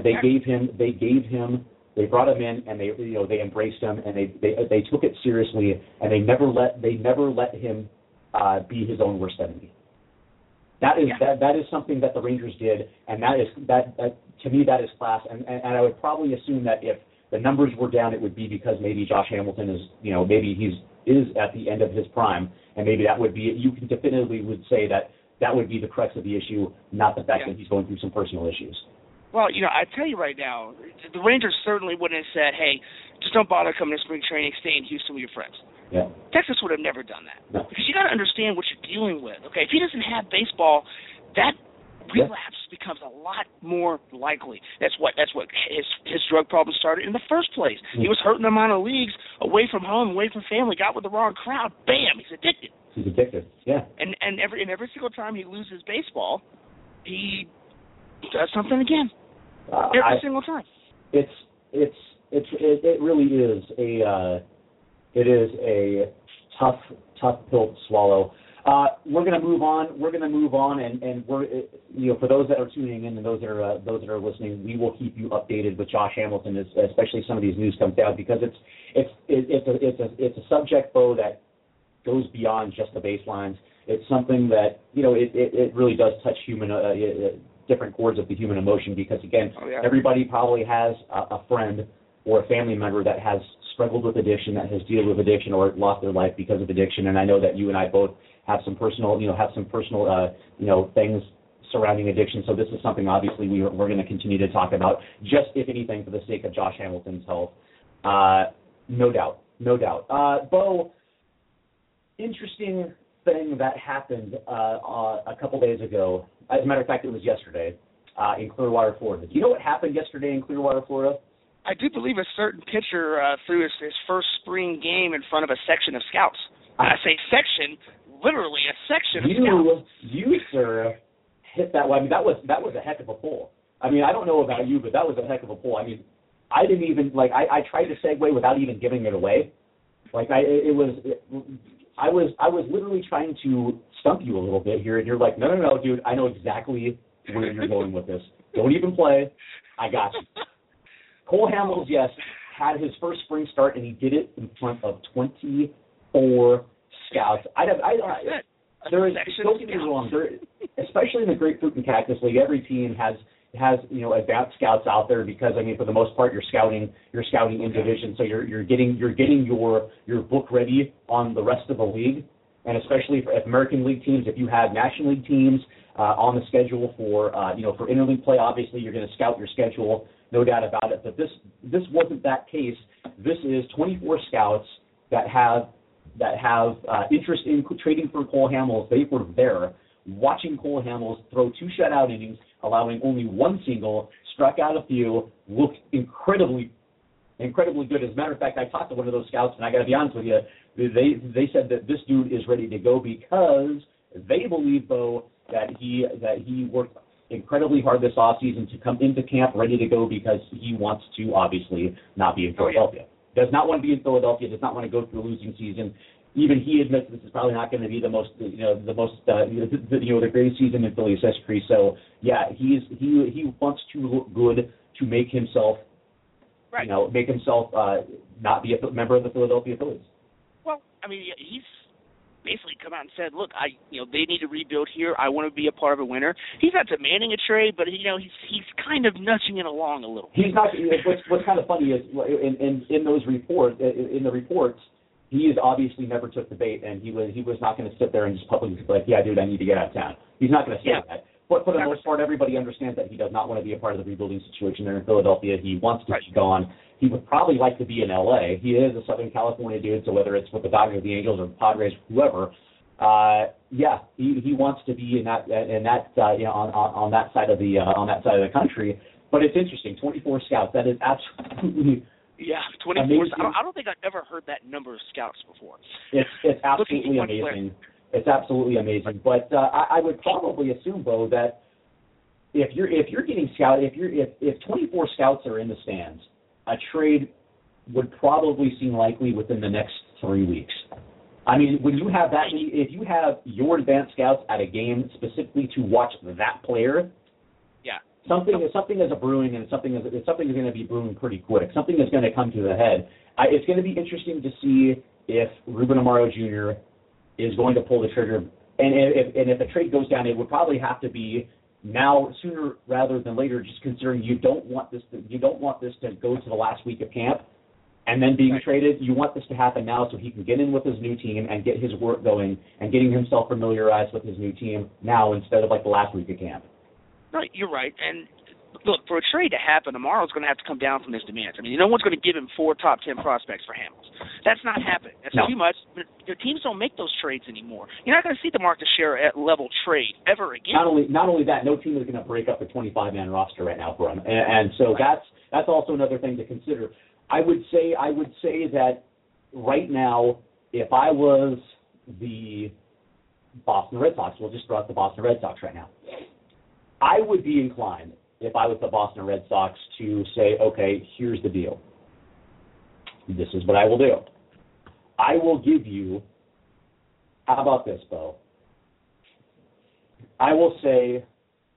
brought him in, and they embraced him, and they took it seriously, and they never let him be his own worst enemy. That is something that the Rangers did, and that to me that is class. And I would probably assume that if the numbers were down, it would be because maybe Josh Hamilton is maybe is at the end of his prime, and maybe that would be, you can definitively would say that would be the crux of the issue, not the fact that he's going through some personal issues. Well, I tell you right now, the Rangers certainly wouldn't have said, hey, just don't bother coming to spring training, stay in Houston with your friends. Yeah. Texas would have never done that. No. Because you got to understand what you're dealing with. Okay, if he doesn't have baseball, that relapse becomes a lot more likely. That's what his drug problem started in the first place. He was hurting the minor leagues, away from home, away from family, got with the wrong crowd. Bam, he's addicted. He's addicted. Yeah. And every single time he loses baseball, he does something again. Every single time. It really is a tough pill to swallow. We're going to move on, and we're for those that are tuning in and those that are listening, we will keep you updated with Josh Hamilton, especially some of these news comes out, because it's a subject, Bo, that goes beyond just the baselines. It's something that it really does touch human different chords of the human emotion, because again, everybody probably has a friend or a family member that has struggled with addiction, that has dealt with addiction, or lost their life because of addiction. And I know that you and I both have some personal things surrounding addiction. So this is something obviously we're going to continue to talk about, just if anything for the sake of Josh Hamilton's health. No doubt. Bo, interesting thing that happened a couple days ago. As a matter of fact, it was yesterday in Clearwater, Florida. Do you know what happened yesterday in Clearwater, Florida? I do believe a certain pitcher threw his first spring game in front of a section of scouts. I say section, literally a section of scouts. You, sir, hit that one. I mean, that was a heck of a pull. I mean, I don't know about you, but that was a heck of a pull. I mean, I didn't even I tried to segue without even giving it away. I was literally trying to stump you a little bit here, and you're like, no, dude, I know exactly where you're going with this. Don't even play. I got you. Cole Hamels, yes, had his first spring start, and he did it in front of 24 scouts. Don't get me wrong, especially in the Grapefruit and Cactus League, every team has advanced scouts out there because, I mean, for the most part, you're scouting in division, so you're getting your book ready on the rest of the league, and especially for American League teams, if you have National League teams on the schedule for interleague play, obviously you're going to scout your schedule, no doubt about it. But this wasn't that case. This is 24 scouts that have interest in trading for Cole Hamels. They were there watching Cole Hamels throw 2 shutout innings, allowing only 1 single, struck out a few, looked incredibly good. As a matter of fact, I talked to one of those scouts, and I got to be honest with you, they said that this dude is ready to go because they believe, Bo, that he worked incredibly hard this offseason to come into camp ready to go because he wants to obviously not be in Philadelphia. Does not want to be in Philadelphia, does not want to go through a losing season. Even he admits this is probably not going to be the greatest season in Phillies history. So yeah, he wants to look good to make himself, right. Not be a member of the Philadelphia Phillies. Well, I mean, he's basically come out and said, look, they need to rebuild here. I want to be a part of a winner. He's not demanding a trade, but he's kind of nudging it along a little. He's not. What's kind of funny is in those reports, he has obviously never took the bait, and he was not going to sit there and just publicly be like, yeah, dude, I need to get out of town. He's not going to say that. But for the most part, everybody understands that he does not want to be a part of the rebuilding situation there in Philadelphia. He wants to be gone. He would probably like to be in L.A. He is a Southern California dude, so whether it's with the Dodgers, the Angels, or the Padres, whoever, he wants to be on that side of the country. But it's interesting, 24 scouts. That is absolutely. Yeah, 24. I don't think I've ever heard that number of scouts before. It's absolutely amazing. It's absolutely amazing. But I would probably assume, Bo, that if you're getting scouted, if 24 scouts are in the stands, a trade would probably seem likely within the next 3 weeks. I mean, when you have that, if you have your advanced scouts at a game specifically to watch that player. Yeah. Something is a brewing, and something is going to be brewing pretty quick. Something is going to come to the head. It's going to be interesting to see if Ruben Amaro Jr. is going to pull the trigger, and if the trade goes down, it would probably have to be now, sooner rather than later. Just considering you don't want this to go to the last week of camp, and then being traded. You want this to happen now so he can get in with his new team and get his work going and getting himself familiarized with his new team now instead of like the last week of camp. No, you're right. And look, for a trade to happen, Amaro's going to have to come down from his demands. I mean, no one's going to give him 4 top 10 prospects for Hamels. That's not happening. That's too much. The teams don't make those trades anymore. You're not going to see the Marcus Sherritt level trade ever again. Not only that, no team is going to break up the 25-man roster right now for him, and so that's also another thing to consider. I would say that right now, if I was the Boston Red Sox, we'll just throw out the Boston Red Sox right now, I would be inclined, if I was the Boston Red Sox, to say, okay, here's the deal. This is what I will do. I will give you, how about this, Bo? I will say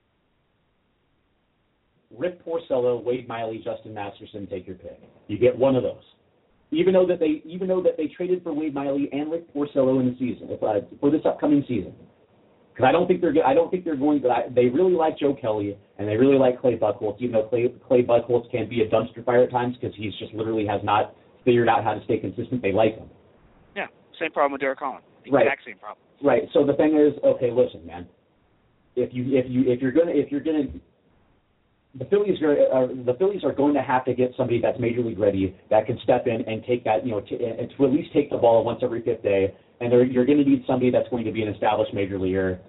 Rick Porcello, Wade Miley, Justin Masterson, take your pick. You get one of those. Even though that they traded for Wade Miley and Rick Porcello in the season, for this upcoming season. Because I don't think they're going to. They really like Joe Kelly and they really like Clay Buchholz, even though Clay Buchholz can be a dumpster fire at times because he's just literally has not figured out how to stay consistent. They like him. Yeah, same problem with Derek Holland. Exact same problem. Right. So the thing is, okay, listen, man. If you're gonna the Phillies are going to have to get somebody that's major league ready that can step in and take that, and to at least take the ball once every fifth day. And you're going to need somebody that's going to be an established major leaguer.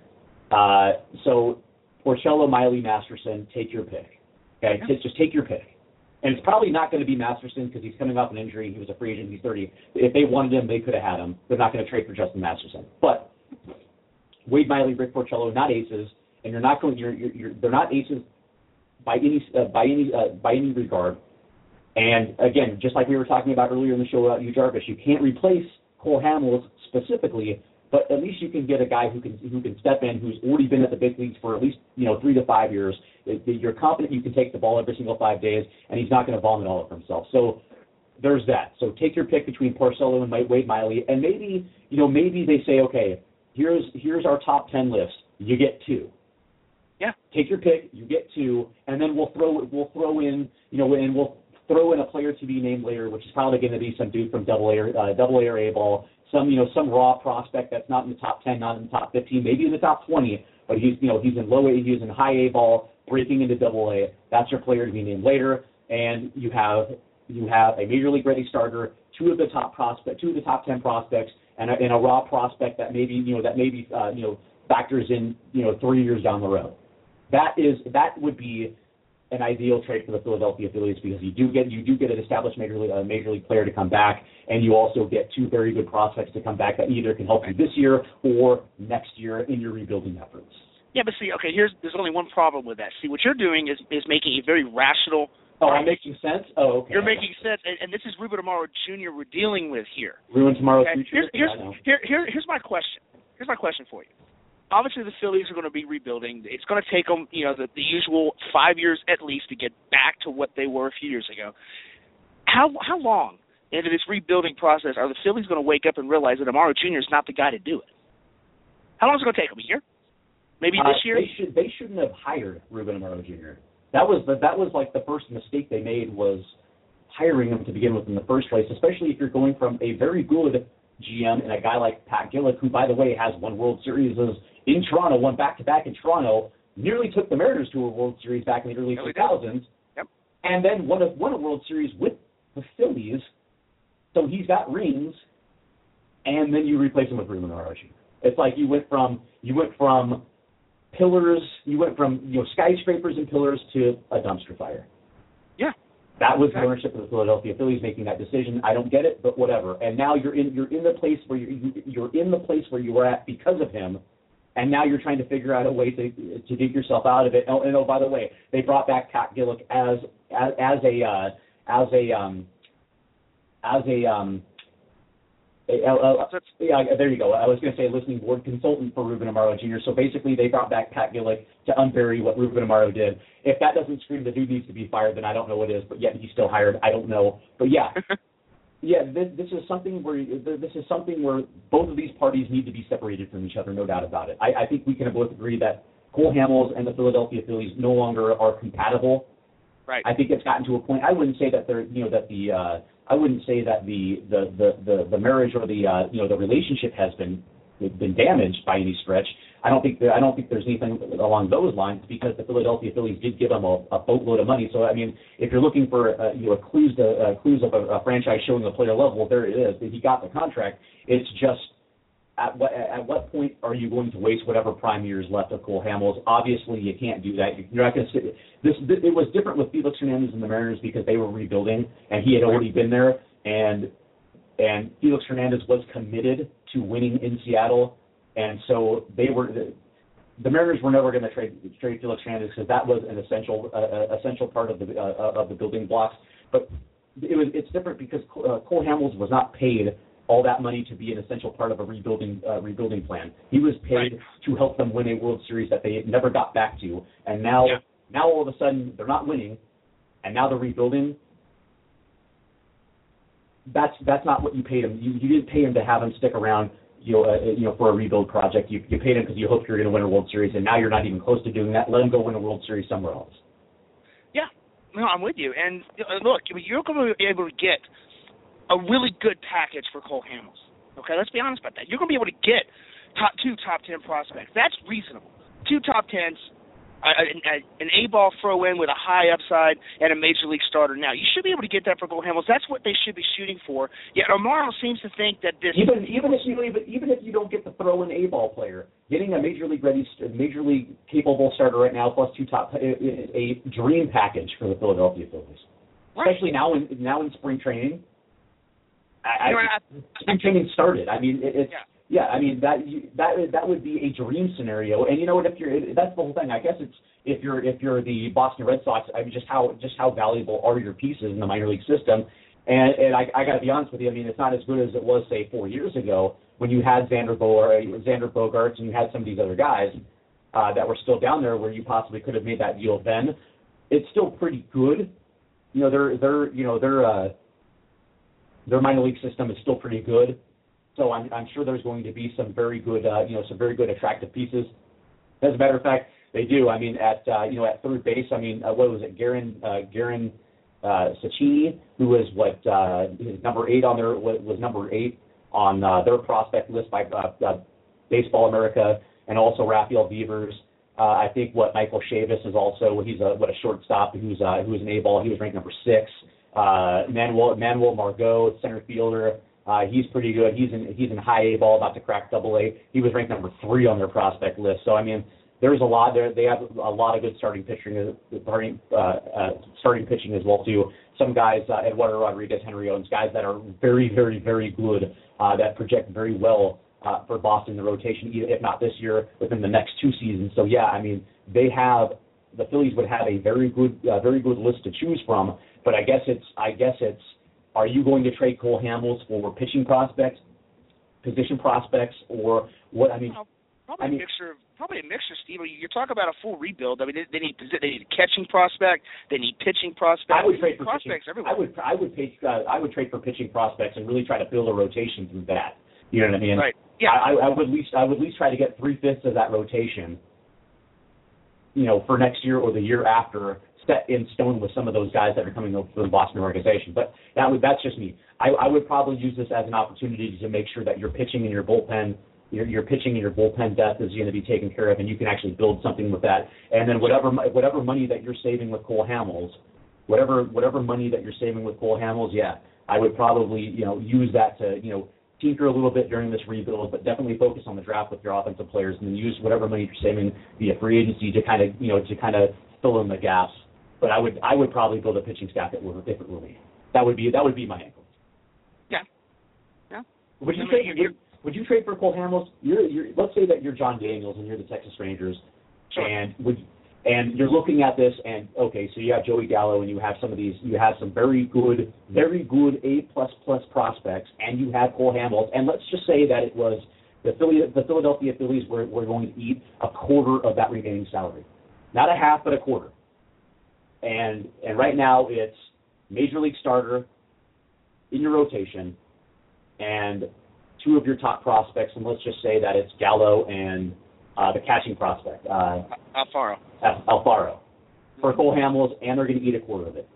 So Porcello, Miley, Masterson, take your pick. Okay, just take your pick. And it's probably not going to be Masterson because he's coming off an injury. He was a free agent. He's 30. If they wanted him, they could have had him. They're not going to trade for Justin Masterson. But Wade Miley, Rick Porcello, not aces, and they're not aces by any regard. And again, just like we were talking about earlier in the show about Yu Darvish, you can't replace Cole Hamels specifically, but at least you can get a guy who can step in, who's already been at the big leagues for at least 3 to 5 years. You're confident you can take the ball every single 5 days, and he's not going to vomit all over himself. So there's that. So take your pick between Porcello and Wade Miley, and maybe they say, okay, here's our top 10 list. You get 2. Yeah. Take your pick. You get 2, and then we'll throw in and we'll throw in a player to be named later, which is probably going to be some dude from Double A or A ball. Some raw prospect that's not in the top 10, not in the top 15, maybe in the top 20, but he's in low A, he's in high A ball, breaking into Double A. That's your player to be named later, and you have a major league ready starter, 2 of the top 10 prospects, and a raw prospect that maybe factors in 3 years down the road. That would be an ideal trade for the Philadelphia Phillies because you do get an established major league player to come back, and you also get 2 very good prospects to come back that either can help you this year or next year in your rebuilding efforts. Yeah, but see, okay, there's only one problem with that. See, what you're doing is making a very rational. Oh, I'm making sense? Oh, okay. You're making sense, and this is Ruben Amaro Jr. we're dealing with here. Ruben Amaro Jr.? Here's my question. Here's my question for you. Obviously, the Phillies are going to be rebuilding. It's going to take them, the usual 5 years at least to get back to what they were a few years ago. How long into this rebuilding process are the Phillies going to wake up and realize that Amaro Jr. is not the guy to do it? How long is it going to take them? A year? Maybe this year? They shouldn't have hired Ruben Amaro Jr. That was like the first mistake they made was hiring him to begin with in the first place, especially if you're going from a very good GM and a guy like Pat Gillick, who, by the way, has won World Series in Toronto, won back-to-back in Toronto, nearly took the Mariners to a World Series back in the early 2000s, yep. And then won a World Series with the Phillies, so he's got rings, and then you replace him with Ruben Amaro Jr. It's like you went from pillars, skyscrapers and pillars to a dumpster fire. Yeah. That was the ownership of the Philadelphia Phillies making that decision. I don't get it, but whatever. And now you're in the place where you're in the place where you were at because of him, and now you're trying to figure out a way to dig yourself out of it. Oh, by the way, they brought back Pat Gillick as there you go. I was going to say listening board consultant for Ruben Amaro Jr. So basically, they brought back Pat Gillick to unbury what Ruben Amaro did. If that doesn't scream the dude needs to be fired, then I don't know what is. But yet he's still hired. I don't know. But yeah, this is something where both of these parties need to be separated from each other. No doubt about it. I think we can both agree that Cole Hamels and the Philadelphia Phillies no longer are compatible. Right. I think it's gotten to a point. I wouldn't say that I wouldn't say that the marriage or the relationship has been damaged by any stretch. I don't think there's anything along those lines because the Philadelphia Phillies did give him a boatload of money. So I mean, if you're looking for clues of a franchise showing a player level, there it is. He got the contract. It's just at what point are you going to waste whatever prime years left of Cole Hamels? Obviously, you can't do that. You're not going to sit. It was different with Felix Hernandez and the Mariners because they were rebuilding, and he had already been there, and Felix Hernandez was committed to winning in Seattle, and so the Mariners were never going to trade Felix Hernandez because that was an essential part of the building blocks. But it's different because Cole Hamels was not paid all that money to be an essential part of a rebuilding plan. He was paid to help them win a World Series that they never got back to, and now all of a sudden they're not winning, and now they're rebuilding. That's not what you paid him. You didn't pay him to have him stick around, for a rebuild project. You paid him because you hoped you're going to win a World Series, and now you're not even close to doing that. Let him go win a World Series somewhere else. Yeah, no, I'm with you. And look, you're going to be able to get a really good package for Cole Hamels. Okay, let's be honest about that. You're going to be able to get two top 10 prospects. That's reasonable. 2 top 10s an A-ball throw-in with a high upside and a major league starter now. You should be able to get that for Cole Hamels. That's what they should be shooting for. Yet Amaro seems to think that this even if you don't get the throw-in A-ball player, getting a major league capable starter right now plus 2 top is a dream package for the Philadelphia Phillies, right. Especially now in spring training. Spring training started. I mean, it's. Yeah. Yeah, I mean that would be a dream scenario, and you know what? That's the whole thing. I guess it's if you're the Boston Red Sox, I mean, just how valuable are your pieces in the minor league system? And I got to be honest with you. I mean, it's not as good as it was say 4 years ago when you had Xander Bogaerts and you had some of these other guys that were still down there where you possibly could have made that deal then. It's still pretty good. You know, their minor league system is still pretty good. So I'm sure there's going to be some very good, some very good attractive pieces. As a matter of fact, they do. I mean, at third base, I mean, what was it, Garen Cecchini, who was his number 8 on number 8 on their prospect list by Baseball America, and also Rafael Devers. I think Michael Chavis is also. He's a shortstop who's an A-ball. He was ranked number 6. Manuel Margot, center fielder. He's pretty good. He's in high A ball, about to crack AA. He was ranked number 3 on their prospect list. So I mean, there's a lot there. They have a lot of good starting pitching as well too. Some guys, Eduardo Rodriguez, Henry Owens, guys that are very, very, very good, that project very well for Boston in the rotation, if not this year, within the next 2 seasons. So yeah, I mean, the Phillies would have a very good list to choose from. But I guess it's. Are you going to trade Cole Hamels for pitching prospects, position prospects, or what? I mean, probably a mixture, Steve. You're talking about a full rebuild. I mean, they need a catching prospect, they need pitching prospects. I would trade for prospects pitching. everywhere. I would trade for pitching prospects and really try to build a rotation through that. You know what I mean? Right. Yeah. I would at least try to get 3/5 of that rotation. You know, for next year or the year after, set in stone with some of those guys that are coming over from the Boston organization. But that's just me. I would probably use this as an opportunity to make sure that your pitching and your bullpen, your pitching and your bullpen depth is going to be taken care of, and you can actually build something with that. And then whatever money that you're saving with Cole Hamels, whatever money that you're saving with Cole Hamels, yeah, I would probably use that to tinker a little bit during this rebuild, but definitely focus on the draft with your offensive players, and then use whatever money you're saving via free agency to kind of fill in the gaps. But I would probably build a pitching staff if it were me. That would be my angle. Yeah. Yeah. Would you trade for Cole Hamels? Let's say that you're John Daniels and you're the Texas Rangers, sure. and you're looking at this, and okay, so you have Joey Gallo and you have some very good A++ prospects, and you have Cole Hamels, and let's just say that it was the Philadelphia Phillies were going to eat a quarter of that remaining salary, not a half, but a quarter. And right now it's major league starter in your rotation and 2 of your top prospects, and let's just say that it's Gallo and the catching prospect Alfaro for Cole Hamels, and they're going to eat a quarter of it.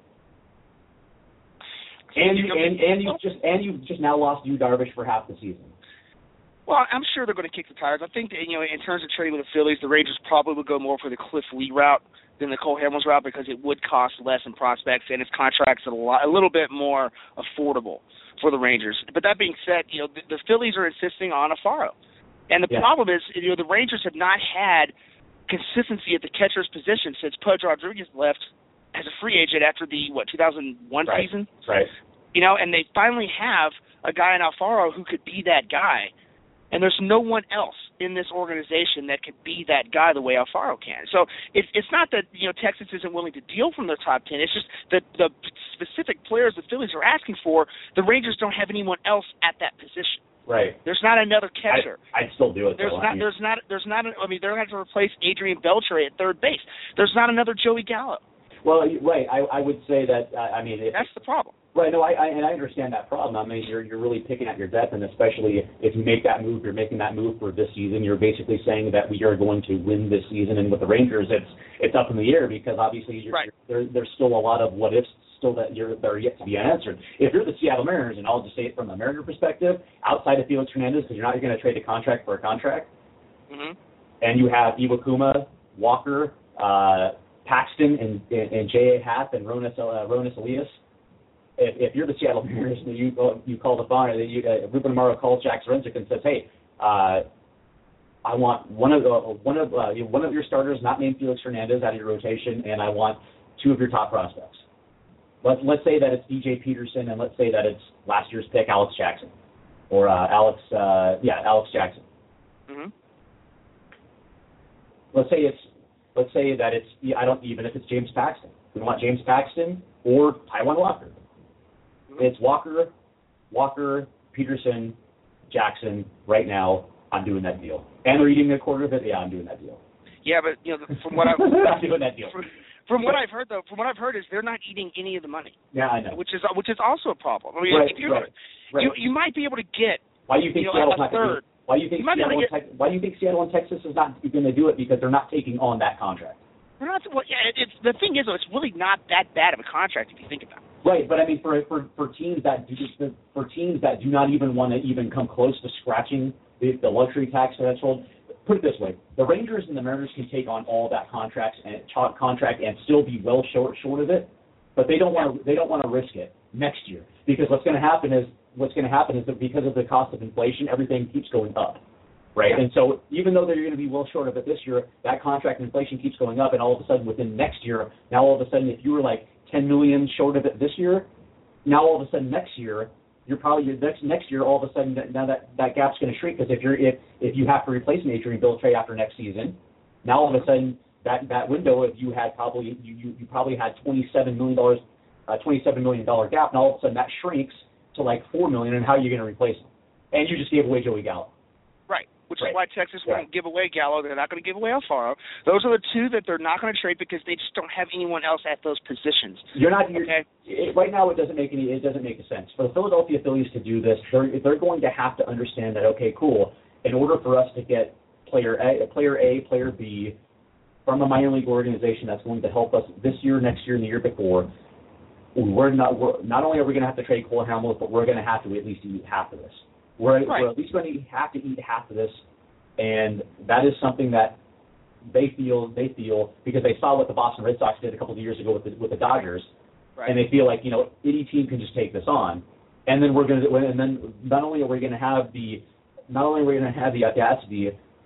And you've just now lost Yu Darvish for half the season. Well, I'm sure they're going to kick the tires. I think that, in terms of trading with the Phillies, the Rangers probably would go more for the Cliff Lee route than the Cole Hamels route, because it would cost less in prospects, and his contract's a little bit more affordable for the Rangers. But that being said, the Phillies are insisting on Alfaro. And the problem is, the Rangers have not had consistency at the catcher's position since Pudge Rodriguez left as a free agent after the 2001 season. Right. And they finally have a guy in Alfaro who could be that guy. And there's no one else in this organization that can be that guy the way Alfaro can. So it's not that Texas isn't willing to deal from their top 10. It's just that the specific players the Phillies are asking for, the Rangers don't have anyone else at that position. Right. There's not another catcher. I'd still do it. They're going to have to replace Adrian Beltre at third base. There's not another Joey Gallo. Well, right. I would say that. That's the problem. Right. No, I understand that problem. I mean, you're really picking at your depth, and especially if you make that move, you're making that move for this season. You're basically saying that we are going to win this season, and with the Rangers, it's up in the air, because obviously there's still a lot of what ifs still that are yet to be unanswered. If you're the Seattle Mariners, and I'll just say it from the Mariner perspective, outside of Felix Hernandez, because you're not going to trade a contract for a contract, mm-hmm. and you have Iwakuma, Walker, Paxton and J.A. Happ and Ronis Elias. If you're the Seattle Mariners and you call the phone, Ruben Amaro calls Jack Zduriencik and says, "Hey, I want one of your starters, not named Felix Hernandez, out of your rotation, and I want 2 of your top prospects. Let's say that it's DJ Peterson, and let's say that it's last year's pick, Alex Jackson, or Alex Jackson. Mm-hmm. Let's say that it's even if it's James Paxton. We want James Paxton or Taijuan Walker. Mm-hmm. It's Walker, Peterson, Jackson. Right now, I'm doing that deal. And they're eating a quarter of it. Yeah, I'm doing that deal. Yeah, but from what I've I'm doing that deal. From what I've heard is they're not eating any of the money. Yeah, I know. Which is also a problem. I mean, right, if you're right. You might be able to get why do you think Seattle's not going to do Why do you think Seattle and Texas is not going to do it? Because they're not taking on that contract. They're not. Well, yeah. It's the thing is, though, it's really not that bad of a contract if you think about it. Right, but I mean, for teams that do not even want to even come close to scratching the luxury tax threshold. Put it this way: the Rangers and the Mariners can take on all that contract and still be well short of it, but they don't want to risk it next year, because what's going to happen is that because of the cost of inflation, everything keeps going up, right? Yeah. And so even though they're going to be well short of it this year, that contract inflation keeps going up, and all of a sudden within next year, now all of a sudden if you were like $10 million short of it this year, now all of a sudden next year. You're probably next year. All of a sudden, now that gap's going to shrink, because if you have to replace an Adrian Beltre after next season, now all of a sudden that window, if you had you probably had $27 million gap, now all of a sudden that shrinks to like $4 million, and how are you going to replace him? And you just gave away Joey Gallo. Right. Which is why Texas won't give away Gallo. They're not going to give away Alfaro. Those are the 2 that they're not going to trade because they just don't have anyone else at those positions. Right now it doesn't make sense for the Philadelphia Phillies to do this. They're going to have to understand that, okay, cool. In order for us to get player A, player B from a minor league organization that's going to help us this year, next year, and the year before, not only are we going to have to trade Cole Hamels, but we're going to have to at least eat half of this. We're at least going to have to eat half of this, and that is something that they feel because they saw what the Boston Red Sox did a couple of years ago with the Dodgers, right. And they feel like any team can just take this on, and then not only are we going to have the audacity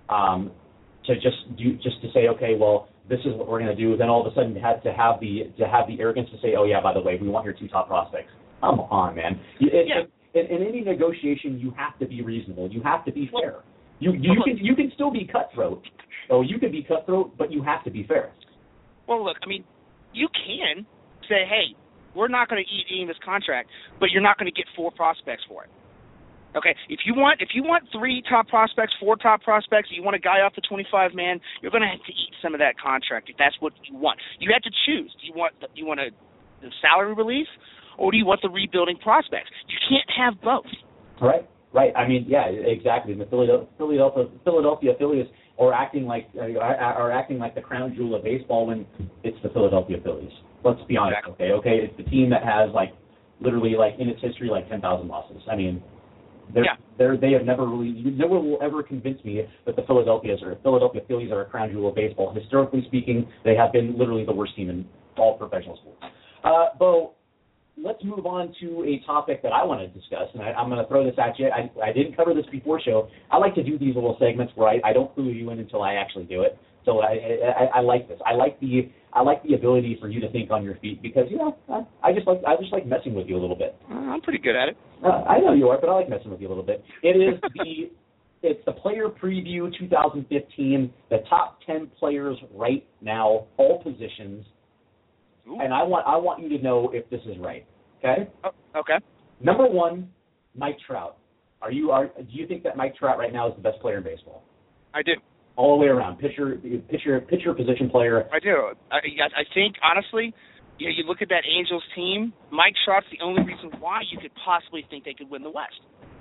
to say, okay, well, this is what we're going to do. Then all of a sudden to have the arrogance to say, oh yeah, by the way, we want your 2 top prospects. Come on, man. In any negotiation, you have to be reasonable. You have to be fair. You can still be cutthroat. Oh, you can be cutthroat, but you have to be fair. Well, look, I mean, you can say, hey, we're not going to eat any of this contract, but you're not going to get 4 prospects for it. Okay, if you want 3 top prospects, 4 top prospects, you want a guy off the 25-man, you're going to have to eat some of that contract if that's what you want. You have to choose. Do you want the salary relief, or do you want the rebuilding prospects? You can't have both. Right. I mean, yeah, exactly. The Philadelphia Phillies are acting like the crown jewel of baseball when it's the Philadelphia Phillies. Let's be honest. Exactly. Okay. It's the team that has literally in its history 10,000 losses. I mean, they have never really. No one will ever convince me that the Philadelphia Phillies are a crown jewel of baseball. Historically speaking, they have been literally the worst team in all professional sports. Bo, let's move on to a topic that I want to discuss, and I'm going to throw this at you. I didn't cover this before show. I like to do these little segments where I don't clue you in until I actually do it. So I like this. I like the ability for you to think on your feet, because I just like messing with you a little bit. I'm pretty good at it. I know you are, but I like messing with you a little bit. It's the player preview 2015, the top 10 players right now, all positions. Ooh. And I want you to know if this is right. Okay? Oh, okay. Number 1, Mike Trout. Do you think that Mike Trout right now is the best player in baseball? I do. All the way around, pitcher, position player. I do. I think honestly, you look at that Angels team. Mike Trout's the only reason why you could possibly think they could win the West.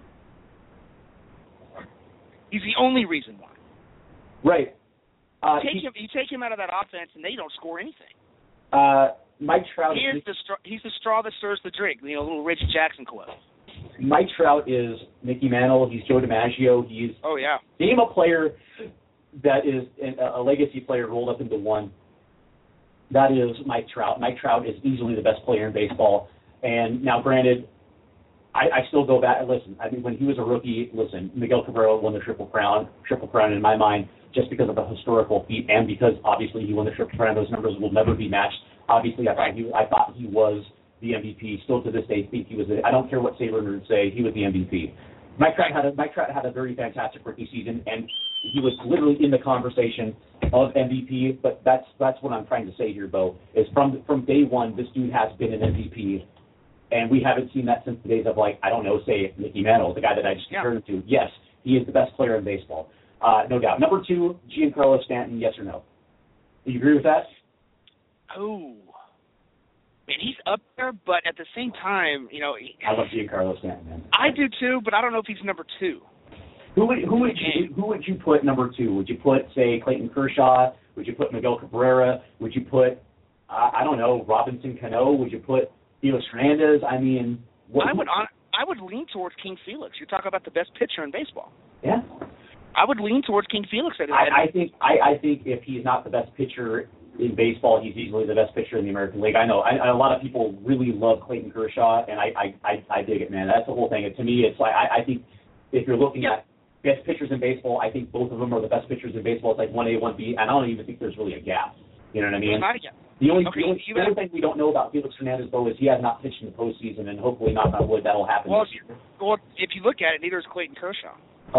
He's the only reason why. Right. You take him out of that offense, and they don't score anything. Mike Trout. He's the straw that stirs the drink. Little Reggie Jackson quote. Mike Trout is Mickey Mantle. He's Joe DiMaggio. Name a player that is a legacy player rolled up into one. That is Mike Trout. Mike Trout is easily the best player in baseball. And now, granted, I still go back and listen. I mean, when he was a rookie, Miguel Cabrera won the Triple Crown in my mind, just because of the historical feat and because obviously he won the Triple Crown. Those numbers will never be matched. Obviously, I thought he was the MVP. Still to this day, think he was. I don't care what Saber nerds say. He was the MVP. Mike Trout had a very fantastic rookie season, and he was literally in the conversation of MVP. But that's what I'm trying to say here, Bo. Is from day one, this dude has been an MVP. And we haven't seen that since the days of, like, I don't know, say, Mickey Mantle, the guy that I just compared him to. Yes, he is the best player in baseball, no doubt. Number 2, Giancarlo Stanton, yes or no? Do you agree with that? Oh, man, he's up there, but at the same time, I love Giancarlo Stanton, man. I do too, but I don't know if he's number 2. Who would you put number 2? Would you put, say, Clayton Kershaw? Would you put Miguel Cabrera? Would you put, I don't know, Robinson Cano? Would you put Felix Hernandez? I mean, I would lean towards King Felix. You're talking about the best pitcher in baseball. Yeah. I would lean towards King Felix. I think if he's not the best pitcher in baseball, he's easily the best pitcher in the American League. I know a lot of people really love Clayton Kershaw, and I dig it, man. That's the whole thing. And to me, it's like I think if you're looking at best pitchers in baseball, I think both of them are the best pitchers in baseball. It's like 1A, 1B, and I don't even think there's really a gap. You know what I mean? The only thing we don't know about Felix Hernandez, though, is he has not pitched in the postseason, and hopefully, knock on wood, that'll happen this year. Well, if you look at it, neither is Clayton Kershaw.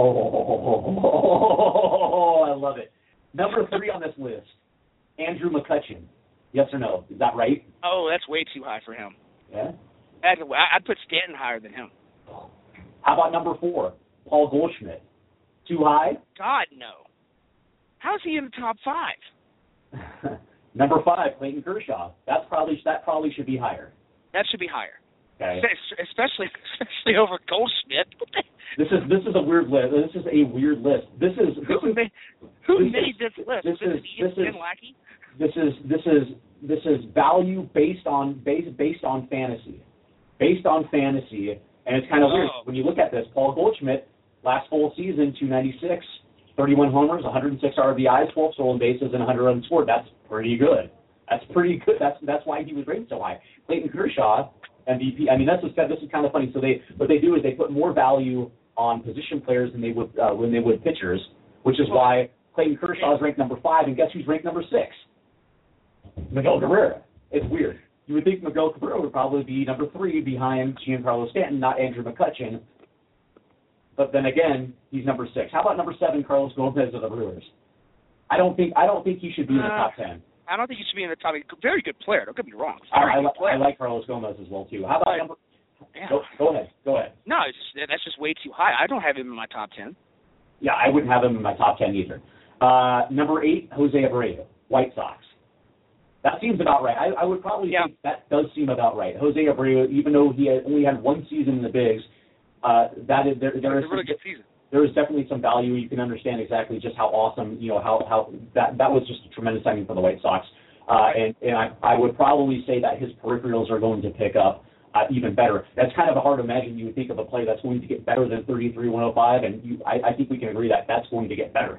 Oh, I love it. Number 3 on this list, Andrew McCutchen. Yes or no? Is that right? Oh, that's way too high for him. Yeah? I'd put Stanton higher than him. How about number 4, Paul Goldschmidt? Too high? God, no. How is he in the top 5? Number 5, Clayton Kershaw. That probably should be higher. That should be higher. Okay. Especially over Goldschmidt. This is a weird list. This is a weird list. Who made this list? This is value based on fantasy. Based on fantasy, and it's kind of weird. When you look at this, Paul Goldschmidt, last full season, 296, 31 homers, 106 RBIs, 12 stolen bases, and 100 runs scored. That's pretty good. That's why he was rated so high. Clayton Kershaw, MVP. I mean, this is kind of funny. So what they do is they put more value on position players than they would pitchers, which is why Clayton Kershaw is ranked number 5, and guess who's ranked number 6? Miguel Cabrera. It's weird. You would think Miguel Cabrera would probably be number 3 behind Giancarlo Stanton, not Andrew McCutchen. But then again, he's number 6. How about number 7, Carlos Gomez of the Brewers? I don't think he should be in the top 10. I don't think he should be in the top 10. Very good player. Don't get me wrong. I like Carlos Gomez as well too. How about number? Yeah. Go ahead. No, that's just way too high. I don't have him in my top 10. Yeah, I wouldn't have him in my top 10 either. Number 8, Jose Abreu, White Sox. That seems about right. I would probably think that does seem about right. Jose Abreu, even though he only had one season in the bigs, there is a really good season. There is definitely some value. You can understand exactly just how awesome, how that was just a tremendous signing for the White Sox. And I would probably say that his peripherals are going to pick up even better. That's kind of hard to imagine. You would think of a play that's going to get better than 33-105, and I think we can agree that that's going to get better.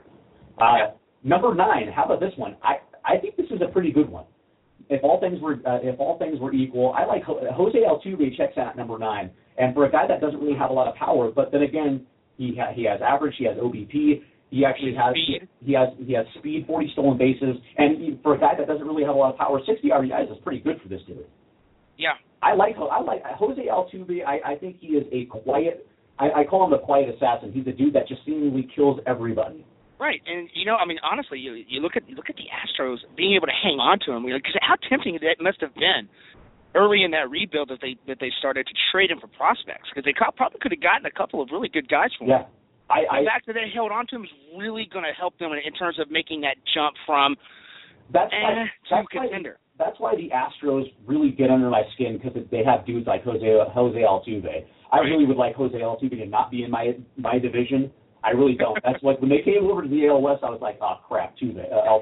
Number 9, how about this one? I think this is a pretty good one. If all things were equal, I like Jose Altuve checks out at number 9. And for a guy that doesn't really have a lot of power, but then again, he has average, he has OBP, he actually has speed. He has speed, 40 stolen bases, and for a guy that doesn't really have a lot of power, 60 RBIs is pretty good for this dude. Yeah. I like Jose Altuve. I think he is a quiet. I call him the quiet assassin. He's a dude that just seemingly kills everybody. Right, and honestly, you look at the Astros being able to hang on to him, because how tempting it must have been early in that rebuild that they started to trade him for prospects, because they probably could have gotten a couple of really good guys from him. The fact that they held on to him is really going to help them in terms of making that jump from to contender. That's why the Astros really get under my skin, because they have dudes like Jose Altuve. I really would like Jose Altuve to not be in my division. I really don't. That's like when they came over to the AL West, I was like, oh crap, Altuve.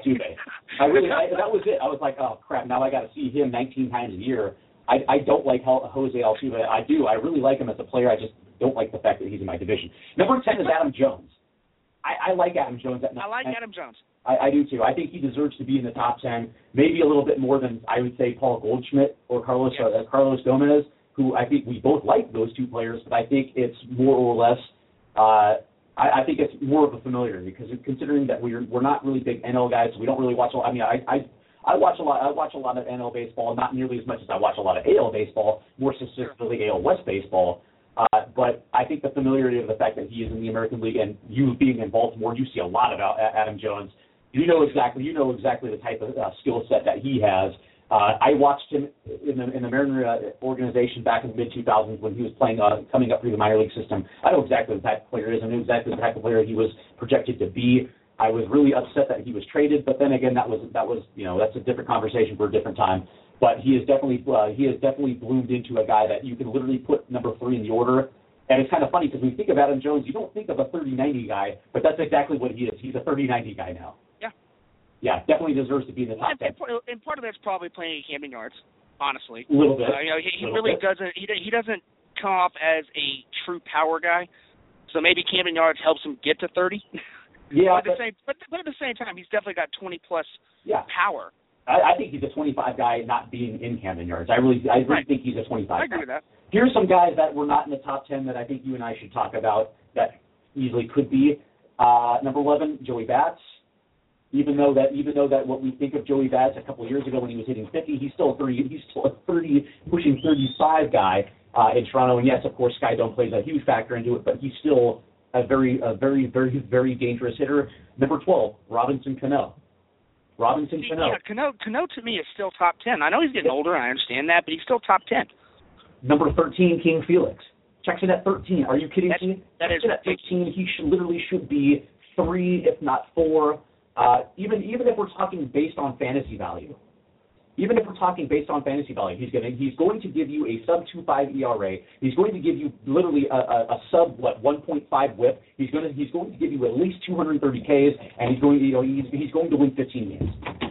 That was it. I was like, oh crap, now I got to see him 19 times a year. I don't like Jose Altuve. I do. I really like him as a player. I just don't like the fact that he's in my division. Number 10 is Adam Jones. I like Adam Jones. I like Adam Jones. I do too. I think he deserves to be in the top 10, maybe a little bit more than I would say Paul Goldschmidt or Carlos Gomez, who I think we both like those two players, but I think it's more or less. I think it's more of a familiar because considering that we're not really big NL guys, so we don't really watch. I mean, I watch a lot. I watch a lot of NL baseball, not nearly as much as I watch a lot of AL baseball, more specifically AL West baseball. But I think the familiarity of the fact that he is in the American League and you being in Baltimore, you see a lot about Adam Jones. You know exactly the type of skill set that he has. I watched him in the Mariner organization back in the mid-2000s when he was playing, coming up through the minor league system. I know exactly the type of player he is. I knew exactly the type of player he was projected to be. I was really upset that he was traded, but then again, that's a different conversation for a different time. But he has definitely bloomed into a guy that you can literally put number 3 in the order. And it's kind of funny because when you think of Adam Jones, you don't think of a 30-90 guy, but that's exactly what he is. He's a 30-90 guy now. Yeah, definitely deserves to be in the top 10. And part of that's probably playing at Camden Yards, honestly. A little bit. He really doesn't. He doesn't come off as a true power guy. So maybe Camden Yards helps him get to 30. Yeah, but at the same time, he's definitely got 20 plus power. I think he's a 25 guy, not being in Camden Yards. I really think he's a 25 guy. I agree with that. Here's some guys that were not in the top 10 that I think you and I should talk about that easily could be. Number 11, Joey Bats. Even though that what we think of Joey Bats a couple of years ago when he was hitting 50, he's still a 30 pushing 35 guy in Toronto. And yes, of course, Sky Dome plays a huge factor into it, but he's still a very, very dangerous hitter. Number 12, Robinson Cano. Yeah, Cano to me is still top 10. I know he's getting older, I understand that, but he's still top 10. Number 13, King Felix. Checks in at 13. Are you kidding me? That is at 13. He should be 3, if not 4. Even if we're talking based on fantasy value. He's going to give you a sub 2.5 ERA. He's going to give you literally a sub 1.5 WHIP. He's going to give you at least 230 Ks, and he's going to win 15 games.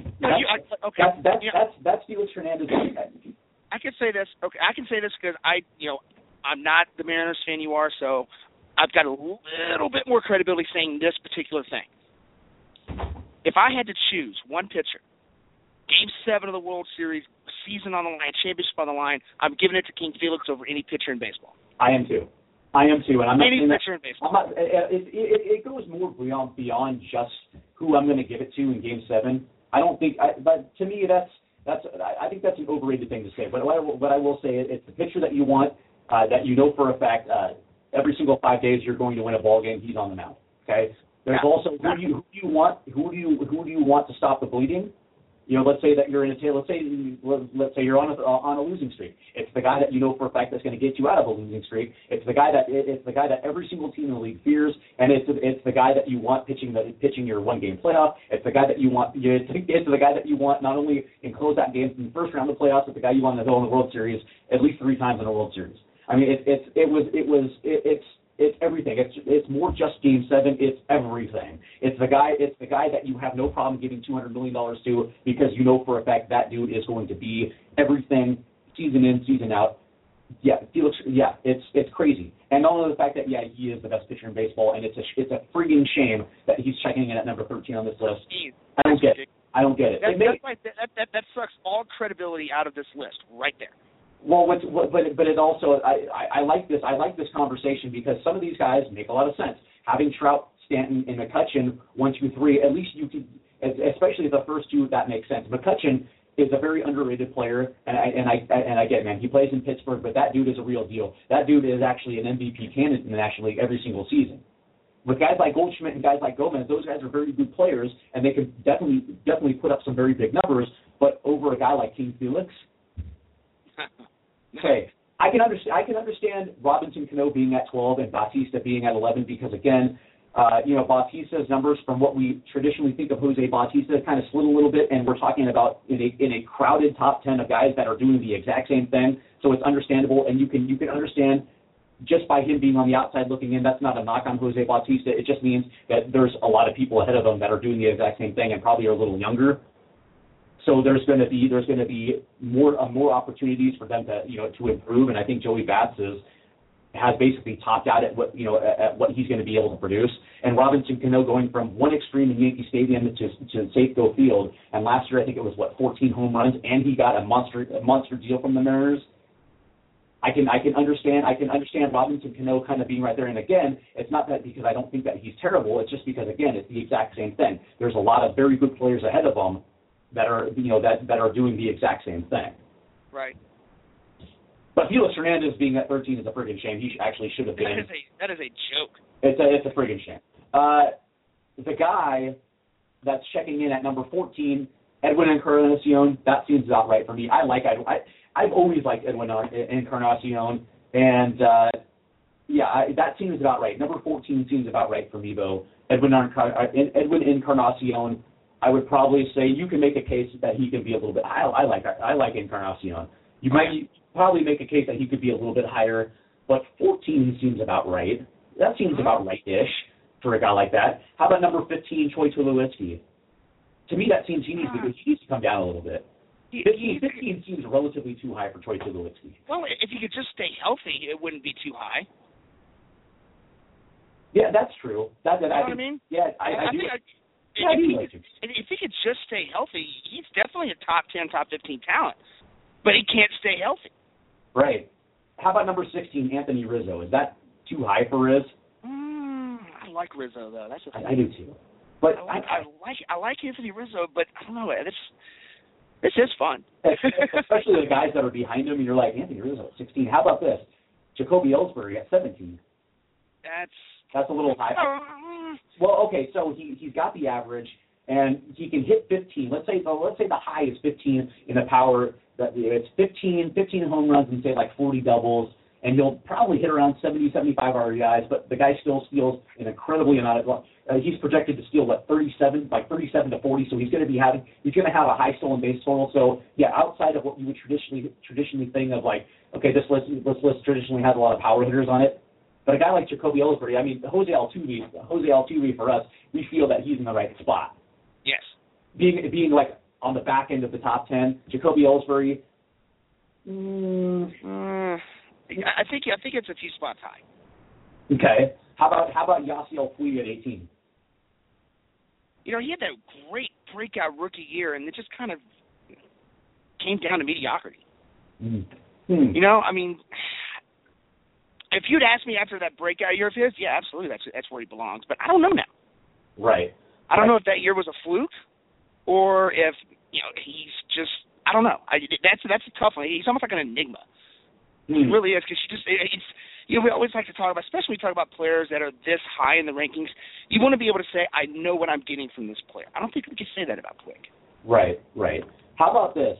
That's Felix Hernandez. I can say this. Okay, I can say this because I'm not the Mariners fan you are, so I've got a little bit more credibility saying this particular thing. If I had to choose one pitcher, Game 7 of the World Series, season on the line, championship on the line, I'm giving it to King Felix over any pitcher in baseball. I am too. And I'm not any pitcher in baseball. It goes more beyond just who I'm going to give it to in Game 7. I don't think, but to me I think that's an overrated thing to say. But what I will say is it's the pitcher that you want, that you know for a fact every single 5 days you're going to win a ball game. He's on the mound. Okay. There's also who do you want to stop the bleeding? Let's say that you're let's say you're on a losing streak. It's the guy that you know for a fact that's going to get you out of a losing streak. It's the guy that every single team in the league fears, and it's the guy that you want pitching your 1-game playoff. It's the guy that you want. It's the guy that you want not only in closeout games in the first round of the playoffs, but the guy you want to go in the World Series at least 3 times in a World Series. I mean, it's everything. It's more just Game 7. It's everything. It's the guy that you have no problem giving $200 million to because you know for a fact that dude is going to be everything, season in, season out. Yeah, Felix. Yeah, it's crazy. And not only the fact that he is the best pitcher in baseball, and it's a frigging shame that he's checking in at number 13 on this list. I don't get it. That sucks all credibility out of this list right there. Well, but it also I like this. I like this conversation because some of these guys make a lot of sense. Having Trout, Stanton, and McCutchen 1, 2, 3. At least you could, especially the first two, that makes sense. McCutchen is a very underrated player, and I get it, man. He plays in Pittsburgh, but that dude is a real deal. That dude is actually an MVP candidate in the National League every single season. With guys like Goldschmidt and guys like Gomez, those guys are very good players, and they can definitely put up some very big numbers. But over a guy like King Felix. Okay, I can understand Robinson Cano being at 12 and Bautista being at 11 because again, Bautista's numbers from what we traditionally think of Jose Bautista kind of slid a little bit, and we're talking about in a crowded top 10 of guys that are doing the exact same thing. So it's understandable, and you can understand just by him being on the outside looking in. That's not a knock on Jose Bautista. It just means that there's a lot of people ahead of him that are doing the exact same thing and probably are a little younger. So there's going to be more opportunities for them to improve, and I think Joey Bats is has basically topped out at what he's going to be able to produce. And Robinson Cano going from one extreme in Yankee Stadium to Safeco Field, and last year I think it was 14 home runs, and he got a monster deal from the Mariners. I can understand Robinson Cano kind of being right there. And again, it's not that because I don't think that he's terrible. It's just because again, it's the exact same thing. There's a lot of very good players ahead of him that are that are doing the exact same thing. Right. But Felix Hernandez being at 13 is a friggin' shame. He actually should have been. That is a joke. It's a friggin' shame. The guy that's checking in at number 14, Edwin Encarnacion, that seems about right for me. I've always liked Edwin Encarnacion, and that seems about right. Number 14 seems about right for me, though. Edwin Encarnacion, I would probably say you can make a case that he can be a little bit. I like Encarnacion. You might probably make a case that he could be a little bit higher, but 14 seems about right. That seems about right-ish for a guy like that. How about number 15, Troy Tulowitzki? To me, that seems he needs to come down a little bit. 15 seems relatively too high for Troy Tulowitzki. Well, if he could just stay healthy, it wouldn't be too high. Yeah, that's true. You know what I mean? Yeah, I do. If he could just stay healthy, he's definitely a top 10, top 15 talent. But he can't stay healthy. Right. How about number 16, Anthony Rizzo? Is that too high for Riz? I like Rizzo, though. That's the thing. I do, too. But I like Anthony Rizzo, but I don't know. This is fun. Especially the guys that are behind him, and you're like, Anthony Rizzo at 16. How about this? Jacoby Ellsbury at 17. That's a little high. Well, okay, so he's got the average, and he can hit 15. Let's say the high is 15 in the power. It's 15 home runs and say like 40 doubles, and he'll probably hit around 70, 75 RBIs. But the guy still steals an incredibly amount of. He's projected to steal 37 to 40. So he's going to have a high stolen base total. So yeah, outside of what you would traditionally think of like, okay, this list traditionally has a lot of power hitters on it. But a guy like Jacoby Ellsbury, I mean, Jose Altuve for us, we feel that he's in the right spot. Yes. Being like on the back end of the top 10, Jacoby Ellsbury. I think it's a few spots high. Okay. How about Yasiel Puig at 18? He had that great breakout rookie year, and it just kind of came down to mediocrity. I mean, if you'd asked me after that breakout year of his, yeah, absolutely, that's where he belongs. But I don't know now. Right. I don't know if that year was a fluke, or if he's just. I don't know. That's a tough one. He's almost like an enigma. He really is, because we always like to talk about, especially when we talk about players that are this high in the rankings. You want to be able to say, I know what I'm getting from this player. I don't think we can say that about Puig. Right. How about this?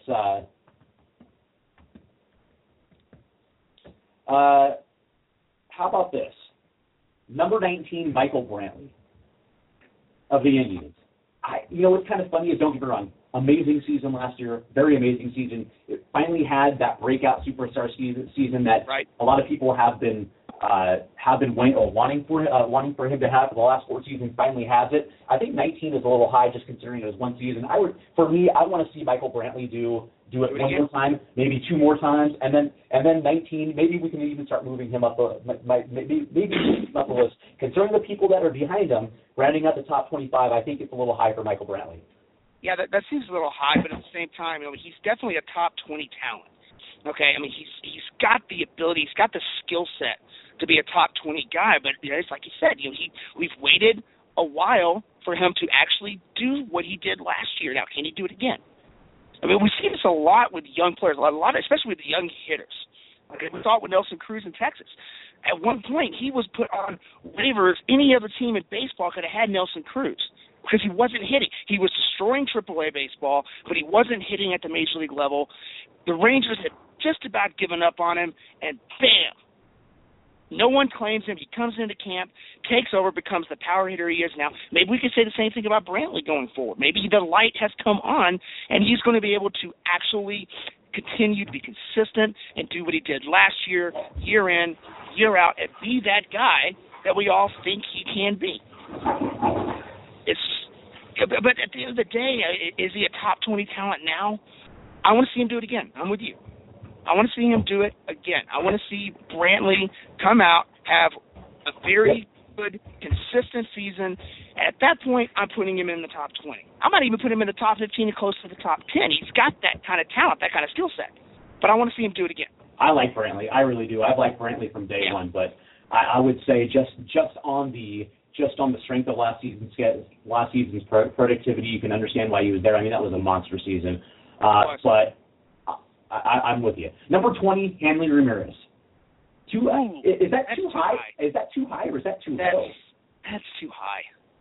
How about this? Number 19, Michael Brantley of the Indians. What's kind of funny is, don't get me wrong, amazing season last year, very amazing season. It finally had that breakout superstar season that a lot of people have been wanting for him to have for the last 4 seasons. Finally has it. I think 19 is a little high, just considering it was one season. I want to see Michael Brantley do it one more time, maybe 2 more times, and then 19. Maybe we can even start moving him up. Maybe up the list. Considering the people that are behind him, rounding out the top 25, I think it's a little high for Michael Brantley. Yeah, that seems a little high, but at the same time, he's definitely a top 20 talent. Okay, I mean, he's got the ability, he's got the skill set to be a top 20 guy, but it's like you said, we've waited a while for him to actually do what he did last year. Now, can he do it again? I mean, we see this a lot with young players, a lot, especially with the young hitters. Okay, we saw it with Nelson Cruz in Texas. At one point, he was put on waivers. Any other team in baseball could have had Nelson Cruz because he wasn't hitting. He was destroying AAA baseball, but he wasn't hitting at the major league level. The Rangers had just about given up on him, and bam! No one claims him. He comes into camp, takes over, becomes the power hitter he is now. Maybe we could say the same thing about Brantley going forward. Maybe the light has come on, and he's going to be able to actually continue to be consistent and do what he did last year, year in, year out, and be that guy that we all think he can be. But at the end of the day, is he a top 20 talent now? I want to see him do it again. I'm with you. I want to see him do it again. I want to see Brantley come out, have a very good, consistent season. At that point, I'm putting him in the top 20. I might even put him in the top 15 and close to the top 10. He's got that kind of talent, that kind of skill set. But I want to see him do it again. I like Brantley. I really do. I've liked Brantley from day one. But I would say just on the strength of last season's productivity, you can understand why he was there. I mean, that was a monster season. But I'm with you. Number 20, Hanley Ramirez. Is that too high? Is that too high or is that too low? That's too high.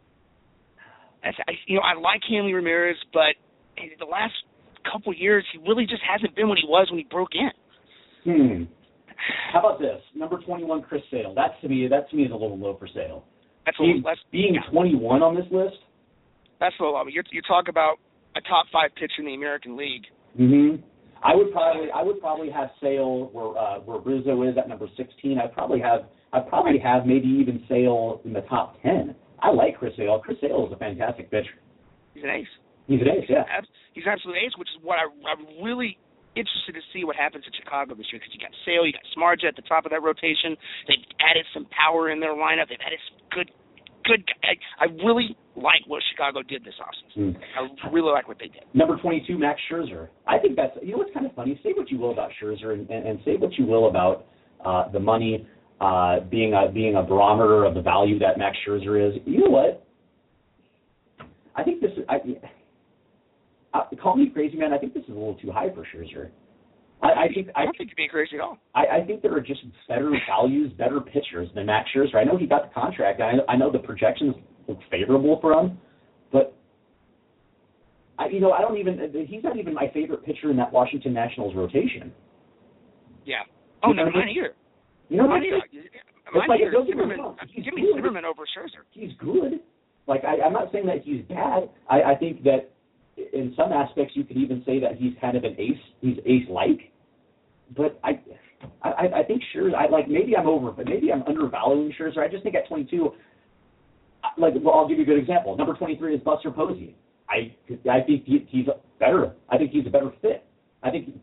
I like Hanley Ramirez, but the last couple of years he really just hasn't been what he was when he broke in. How about this? Number 21, Chris Sale. That to me is a little low for Sale. That's being 21 on this list. That's low. I mean, you're talking about a top 5 pitcher in the American League. Mm-hmm. I would probably have Sale where Rizzo is at number 16. I'd probably have maybe even Sale in the top 10. I like Chris Sale. Chris Sale is a fantastic pitcher. He's an ace. He's an ace, yeah. He's absolutely an ace, which is what I'm really interested to see what happens in Chicago this year, because you got Sale, you got Smarja at the top of that rotation. They've added some power in their lineup. They've added some good. I really like what Chicago did this offseason. I really like what they did. Number 22, Max Scherzer. I think that's, what's kind of funny? Say what you will about Scherzer and say what you will about the money being a barometer of the value that Max Scherzer is. You know what? I think this is, call me crazy, man. I think this is a little too high for Scherzer. I don't think you're being crazy at all. I think there are just better values, better pitchers than Max Scherzer. I know he got the contract. I know the projections look favorable for him, but he's not even my favorite pitcher in that Washington Nationals rotation. Yeah. Oh, no, mine either. Mine either. Give me Zimmerman over Scherzer. He's good. I'm not saying that he's bad. I think that in some aspects you could even say that he's kind of an ace. He's ace-like. But I think Scherzer, maybe I'm undervaluing Scherzer. I just think at 22, I'll give you a good example. Number 23 is Buster Posey. I think he's better. I think he's a better fit. I think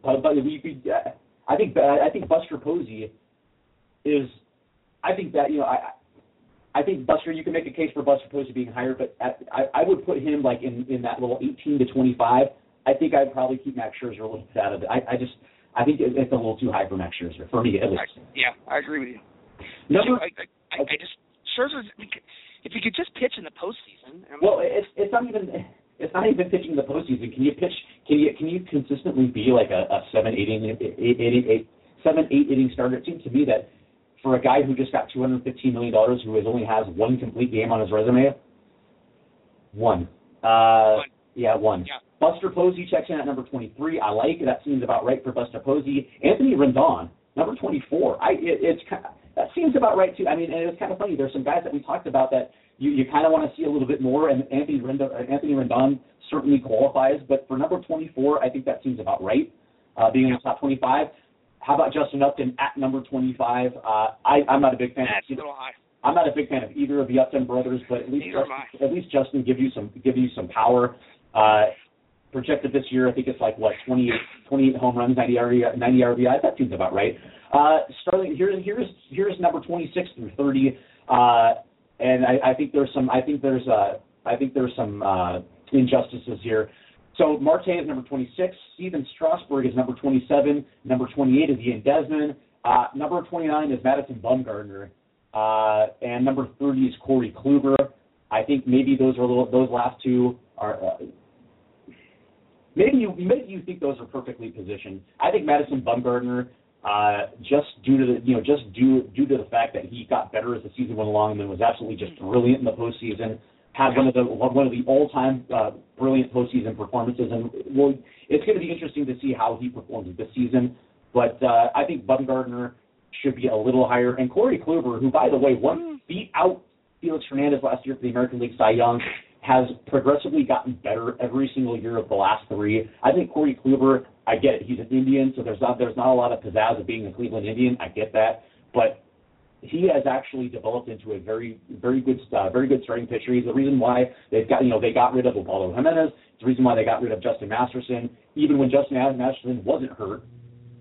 Buster Posey is. I think that I think Buster. You can make a case for Buster Posey being higher, but I would put him in that little 18 to 25. I think I'd probably keep Max Scherzer a little bit out of it. I think it's a little too high for Max Scherzer, for me at least. I agree with you. Scherzer, if he could just pitch in the postseason. It's not even pitching in the postseason. Can you pitch? Can you consistently be like a 7-8 inning starter? It seems to me that for a guy who just got $215 million, who only has one complete game on his resume, one. Yeah, one. Yeah. Buster Posey checks in at number 23. I like it. That seems about right for Buster Posey. Anthony Rendon, number 24. That seems about right too. I mean, and it's kind of funny. There's some guys that we talked about that you kind of want to see a little bit more, and Anthony Rendon certainly qualifies. But for number 24, I think that seems about right, being in the top 25. How about Justin Upton at number 25? I'm not a big fan. That's a little high. I'm not a big fan of either of the Upton brothers, but at least Justin give you some power. Projected this year, I think it's 28 home runs, 90 RBI. That seems about right. Starling, here's number 26 through 30, and I think there's some injustices here. So Marte is number 26. Steven Strasburg is number 27. Number 28 is Ian Desmond. Number 29 is Madison Bumgarner. And number 30 is Corey Kluber. I think maybe those last two are. Maybe you think those are perfectly positioned. I think Madison Bumgarner, just due to the fact that he got better as the season went along and was absolutely just brilliant in the postseason. Had one of the all-time brilliant postseason performances, and it's going to be interesting to see how he performs this season. But I think Bumgarner should be a little higher. And Corey Kluber, who, by the way, beat out Felix Hernandez last year for the American League Cy Young, has progressively gotten better every single year of the last three. I think Corey Kluber, I get it, he's an Indian, so there's not a lot of pizzazz of being a Cleveland Indian. I get that, but he has actually developed into a very good starting pitcher. He's the reason why they got rid of Ubaldo Jimenez. It's the reason why they got rid of Justin Masterson. Even when Justin Masterson wasn't hurt,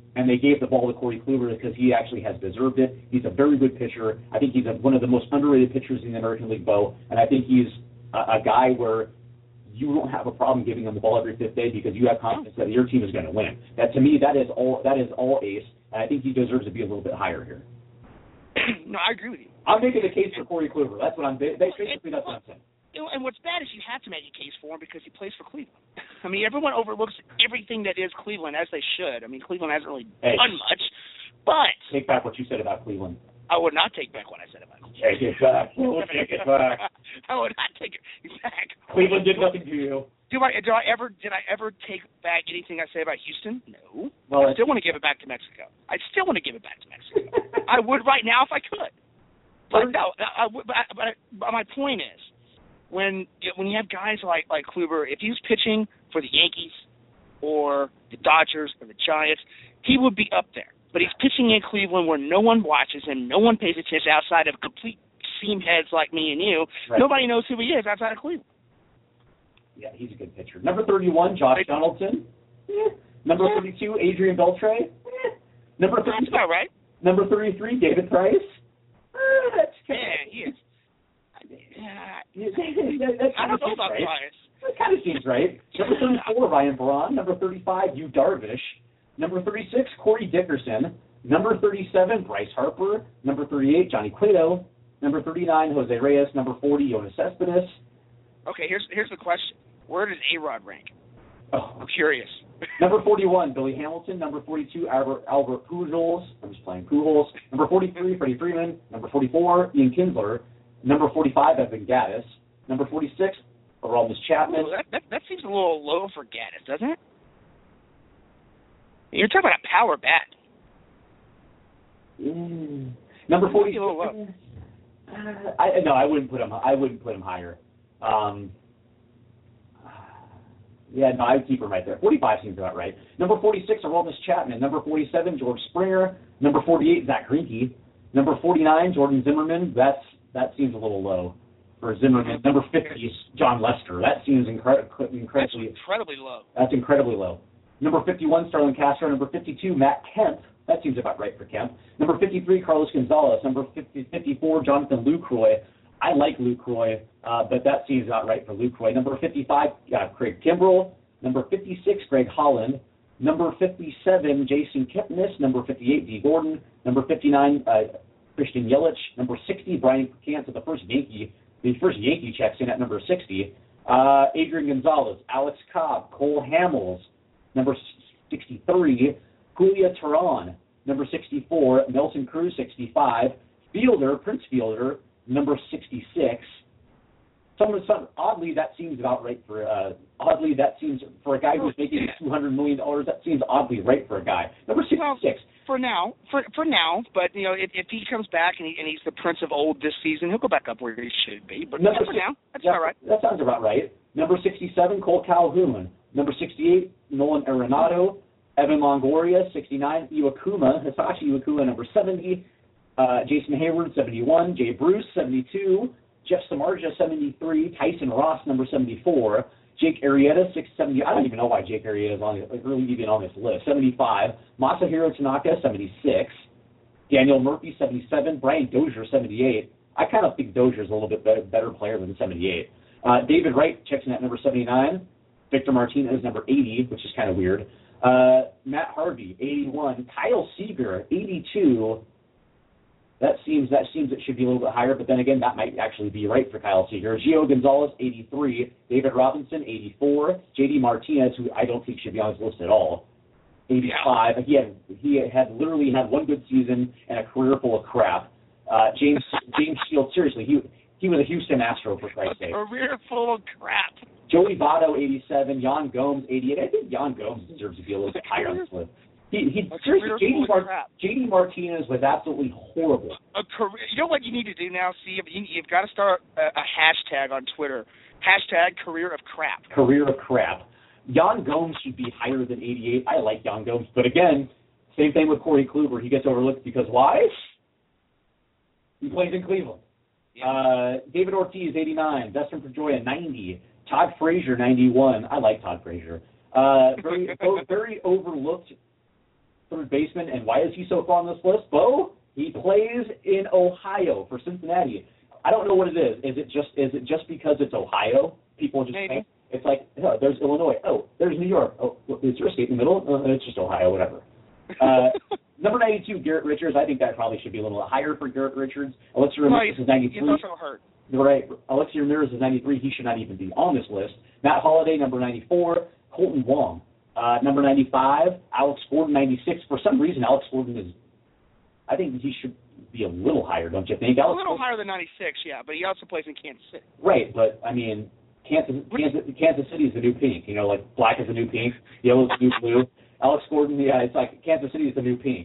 and they gave the ball to Corey Kluber because he actually has deserved it. He's a very good pitcher. I think he's one of the most underrated pitchers in the American League, Bo, and I think he's a guy where you don't have a problem giving him the ball every fifth day because you have confidence that your team is going to win. That, to me, that is all ace, and I think he deserves to be a little bit higher here. No, I agree with you. I'm making a case for Corey Kluber. That's what I'm basically that's what I'm saying. And what's bad is you have to make a case for him because he plays for Cleveland. I mean, everyone overlooks everything that is Cleveland, as they should. I mean, Cleveland hasn't really done much, but take back what you said about Cleveland. I would not take back what I said about Cleveland. Take it back. Take it back. I would not take it back. Cleveland did nothing to you. Did I ever take back anything I say about Houston? No. Well, I still want to give it back to Mexico. I still want to give it back to Mexico. I would right now if I could. But no, but my point is, when you have guys like Kluber, if he was pitching for the Yankees or the Dodgers or the Giants, he would be up there. But he's pitching in Cleveland where no one watches him, no one pays attention outside of complete seam heads like me and you. Right. Nobody knows who he is outside of Cleveland. Yeah, he's a good pitcher. Number 31, Josh Donaldson. Number 32, Adrian Beltre. Number 30, that's about right. Number 33, David Price. He is. I don't know about Price. That kind of seems right. Number 34, Ryan Braun. Number 35, Yu Darvish. Number 36, Corey Dickerson. Number 37, Bryce Harper. Number 38, Johnny Cueto. Number 39, Jose Reyes. Number 40, Yoenis Cespedes. Okay, here's the question. Where does A-Rod rank? Oh. I'm curious. Number 41, Billy Hamilton. Number 42, Albert Pujols. I'm just playing Pujols. Number 43, Freddie Freeman. Number 44, Ian Kinsler. Number 45, Evan Gattis. Number 46, Aroldis Chapman. Ooh, that seems a little low for Gattis, doesn't it? You're talking about a power bat. Number 40. A little low. I wouldn't put him. I wouldn't put him higher. Yeah, no, I'd keep him right there. 45 seems about right. Number 46, Aroldis Chapman. Number 47, George Springer. Number 48, Zach Greinke. Number 49, Jordan Zimmerman. That seems a little low for Zimmerman. Number 50 is John Lester. That seems incredibly low. That's incredibly low. Number 51, Starlin Castro. Number 52, Matt Kemp. That seems about right for Kemp. Number 53, Carlos Gonzalez. Number 54, Jonathan Lucroy. I like Lucroy, but that seems about right for Lucroy. Number 55, Craig Kimbrell. Number 56, Greg Holland. Number 57, Jason Kipnis. Number 58, Dee Gordon. Number 59, Christian Yelich. Number 60, Brian Cantz, the first Yankee checks in at number 60. Adrian Gonzalez, Alex Cobb, Cole Hamels. Number 63, Julia Teheran. Number 64, Nelson Cruz, 65. Prince Fielder, number 66. Oddly, that seems about right for. Oddly, that seems for a guy who's making $200 million. That seems oddly right for a guy. Number 66. Well, for now, but if he comes back and he's the Prince of Old this season, he'll go back up where he should be. But for now, that's all right. That sounds about right. Number 67, Cole Calhoun. Number 68, Nolan Arenado. Evan Longoria, 69. Hisashi Iwakuma, number 70. Jason Hayward, 71. Jay Bruce, 72. Jeff Samardzija, 73. Tyson Ross, number 74. Jake Arrieta, 670. I don't even know why Jake Arrieta is really even on this list. 75. Masahiro Tanaka, 76. Daniel Murphy, 77. Brian Dozier, 78. I kind of think Dozier is a little bit better player than 78. David Wright checks in at number 79. Victor Martinez, number 80, which is kind of weird. Matt Harvey, 81. Kyle Seager, 82. That seems it should be a little bit higher, but then again, that might actually be right for Kyle Seager. Gio Gonzalez, 83. David Robinson, 84. J.D. Martinez, who I don't think should be on his list at all, 85. He had literally had one good season and a career full of crap. James Shields, seriously, he was a Houston Astro, for Christ's sake. A career full of crap. Joey Votto, 87. Jan Gomes, 88. I think Jan Gomes deserves to be a little bit higher on this list. J.D. Martinez was absolutely horrible. You know what you need to do now, Steve? You've got to start a hashtag on Twitter. Hashtag career of crap. Career of crap. Jan Gomes should be higher than 88. I like Jan Gomes. But again, same thing with Corey Kluber. He gets overlooked because why? He plays in Cleveland. Yeah. David Ortiz, 89. Dustin Pedroia, 90. Todd Frazier, 91. I like Todd Frazier. Very overlooked. third baseman, and why is he so far on this list? Bo, he plays in Ohio for Cincinnati. I don't know what it is. Is it just because it's Ohio? People just think it's like, oh, there's Illinois. Oh, there's New York. Oh, is there a state in the middle? It's just Ohio, whatever. Number 92, Garrett Richards. I think that probably should be a little higher for Garrett Richards. Alexi Ramirez is 93. He's also hurt. Right. Alexi Ramirez is 93. He should not even be on this list. Matt Holliday, number 94. Colton Wong, number 95. Alex Gordon, 96. For some reason, Alex Gordon is, I think he should be a little higher, don't you think? A little higher than 96, yeah, but he also plays in Kansas City. Right, but, I mean, Kansas City is the new pink. You know, like black is the new pink, yellow is the new blue. Alex Gordon, yeah, it's like Kansas City is the new pink.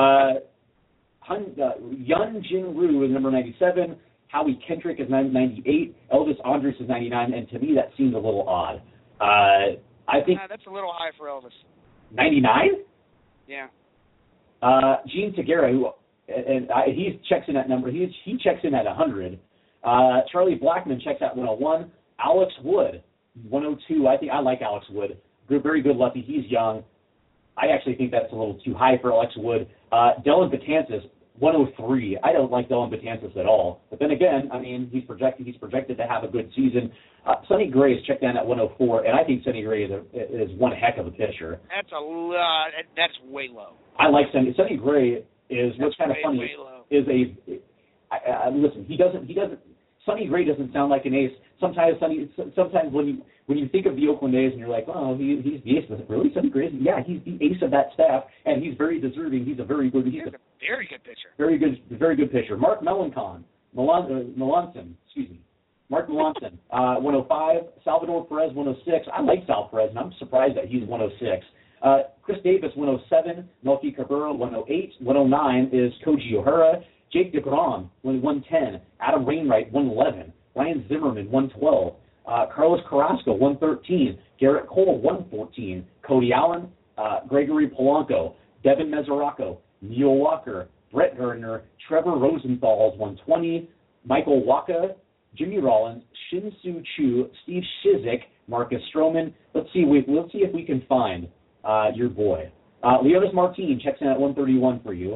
Yun Jin Ryu is number 97. Howie Kendrick is 98. Elvis Andrus is 99. And to me, that seems a little odd. I think that's a little high for Elvis. 99? Yeah. Gene Segura, he checks in at number. He checks in at 100. Charlie Blackmon checks at 101. Alex Wood, 102. I like Alex Wood. Very good lefty. He's young. I actually think that's a little too high for Alex Wood. Dellin Betances, 103. I don't like Dellin Betances at all. But then again, I mean, he's projected to have a good season. Sonny Gray is checked down at 104, and I think Sonny Gray is one heck of a pitcher. That's a lot. That's way low. I like Sonny. Sonny Gray is what's kind of funny is listen. He doesn't. Sonny Gray doesn't sound like an ace. Sometimes when you think of the Oakland A's and you're like, oh, he's the ace. Really, Sonny Gray? Yeah, he's the ace of that staff, and he's very deserving. He's a very good pitcher. Very good pitcher. Mark Melanson, excuse me. Mark Melanson, 105. Salvador Perez, 106. I like Sal Perez, and I'm surprised that he's 106. Chris Davis, 107. Melky Cabrera, 108. 109 is Koji O'Hara. Jake DeGrom, 110. Adam Wainwright, 111. Ryan Zimmerman, 112. Carlos Carrasco, 113. Garrett Cole, 114. Cody Allen, Gregory Polanco, Devin Mesoraco, Neil Walker, Brett Gardner, Trevor Rosenthal, 120. Michael Waka, Jimmy Rollins, Shin-Soo Choo, Steve Shizik, Marcus Stroman. Let's see if we can find your boy. Leonis Martin checks in at 131 for you.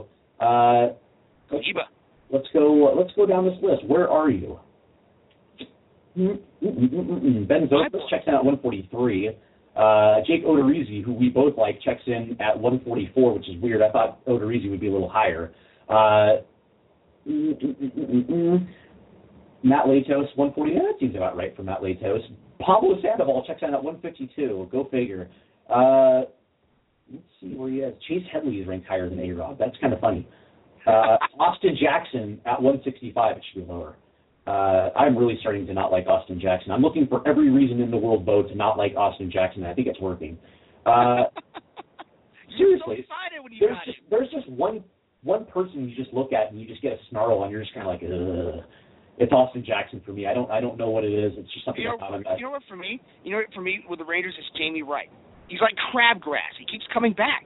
Let's go down this list. Where are you? Ben Zobrist checks in at 143. Jake Odorizzi, who we both like, checks in at 144, which is weird. I thought Odorizzi would be a little higher. Matt Latos, 140. That seems about right for Matt Latos. Pablo Sandoval checks in at 152. Go figure. Let's see where he is. Chase Headley is ranked higher than A-Rod. That's kind of funny. Austin Jackson at 165. It should be lower. I'm really starting to not like Austin Jackson. I'm looking for every reason in the world, Bo, to not like Austin Jackson. I think it's working. Seriously, there's just one person you just look at and you just get a snarl and you're just kind of like, ugh. It's Austin Jackson for me. I don't know what it is. It's just something about him. You know what for me with the Raiders is Jamie Wright. He's like crabgrass. He keeps coming back.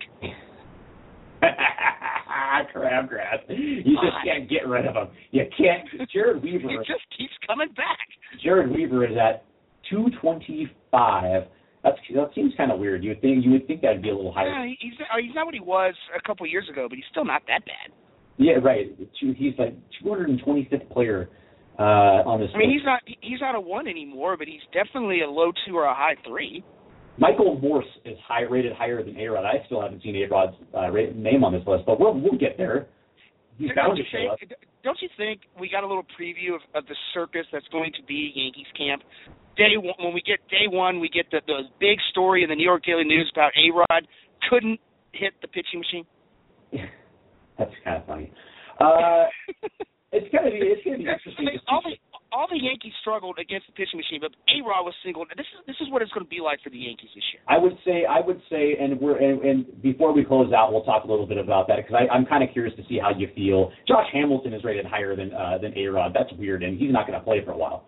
Crabgrass. You just can't get rid of him. You can't. Jared Weaver. He just keeps coming back. Jared Weaver is at 225. That seems kind of weird. You would think that'd be a little higher. Yeah, he's not what he was a couple of years ago, but he's still not that bad. Yeah, right. He's like 225th player on this. I mean, he's not a 1 anymore, but he's definitely a low 2 or a high 3. Michael Morse is rated higher than A-Rod. I still haven't seen A-Rod's name on this list, but we'll get there. He's bound to show up. Don't you think we got a little preview of the circus that's going to be Yankees camp? Day one, when we get day one, we get the big story in the New York Daily News about A-Rod couldn't hit the pitching machine. That's kind of funny. It's gonna be interesting. All the Yankees struggled against the pitching machine, but A-Rod was singled. This is what it's going to be like for the Yankees this year. I would say, and before we close out, we'll talk a little bit about that because I'm kind of curious to see how you feel. Josh Hamilton is rated higher than A-Rod. That's weird, and he's not going to play for a while.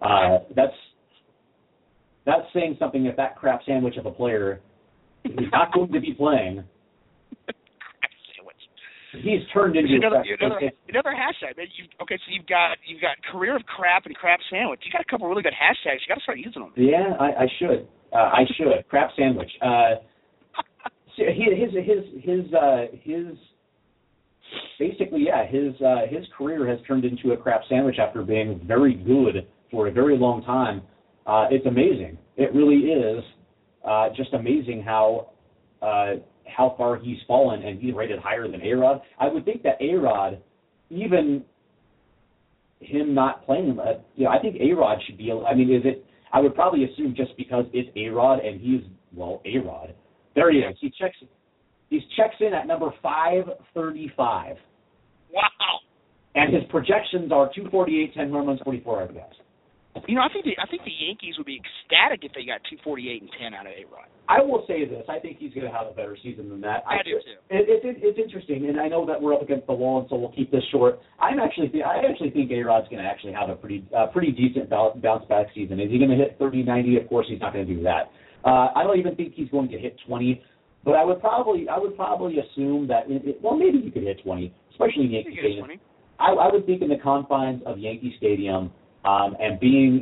That's saying something. If that crap sandwich of a player is not going to be playing. He's turned into another hashtag. So you've got career of crap and crap sandwich. You got a couple really good hashtags. You got to start using them. Yeah, I should. Crap sandwich. his career has turned into a crap sandwich after being very good for a very long time. It's amazing. It really is just amazing how far he's fallen, and he's rated higher than A-Rod. I would think that A-Rod, even him not playing, I think A-Rod should be. I mean, is it? I would probably assume just because it's A-Rod and he's A-Rod. There he is. He checks in at number 535. Wow. And his projections are 248, 10 home runs, 44 RBIs. I think the Yankees would be ecstatic if they got 248 and 10 out of A-Rod. I will say this: I think he's going to have a better season than that. I do too. It's interesting, and I know that we're up against the wall, and so we'll keep this short. I actually think A-Rod's going to actually have a pretty decent bounce back season. Is he going to hit 30, 90? Of course, he's not going to do that. I don't even think he's going to hit 20. But I would probably assume that maybe he could hit 20, especially in Yankee Stadium. I would think in the confines of Yankee Stadium, and being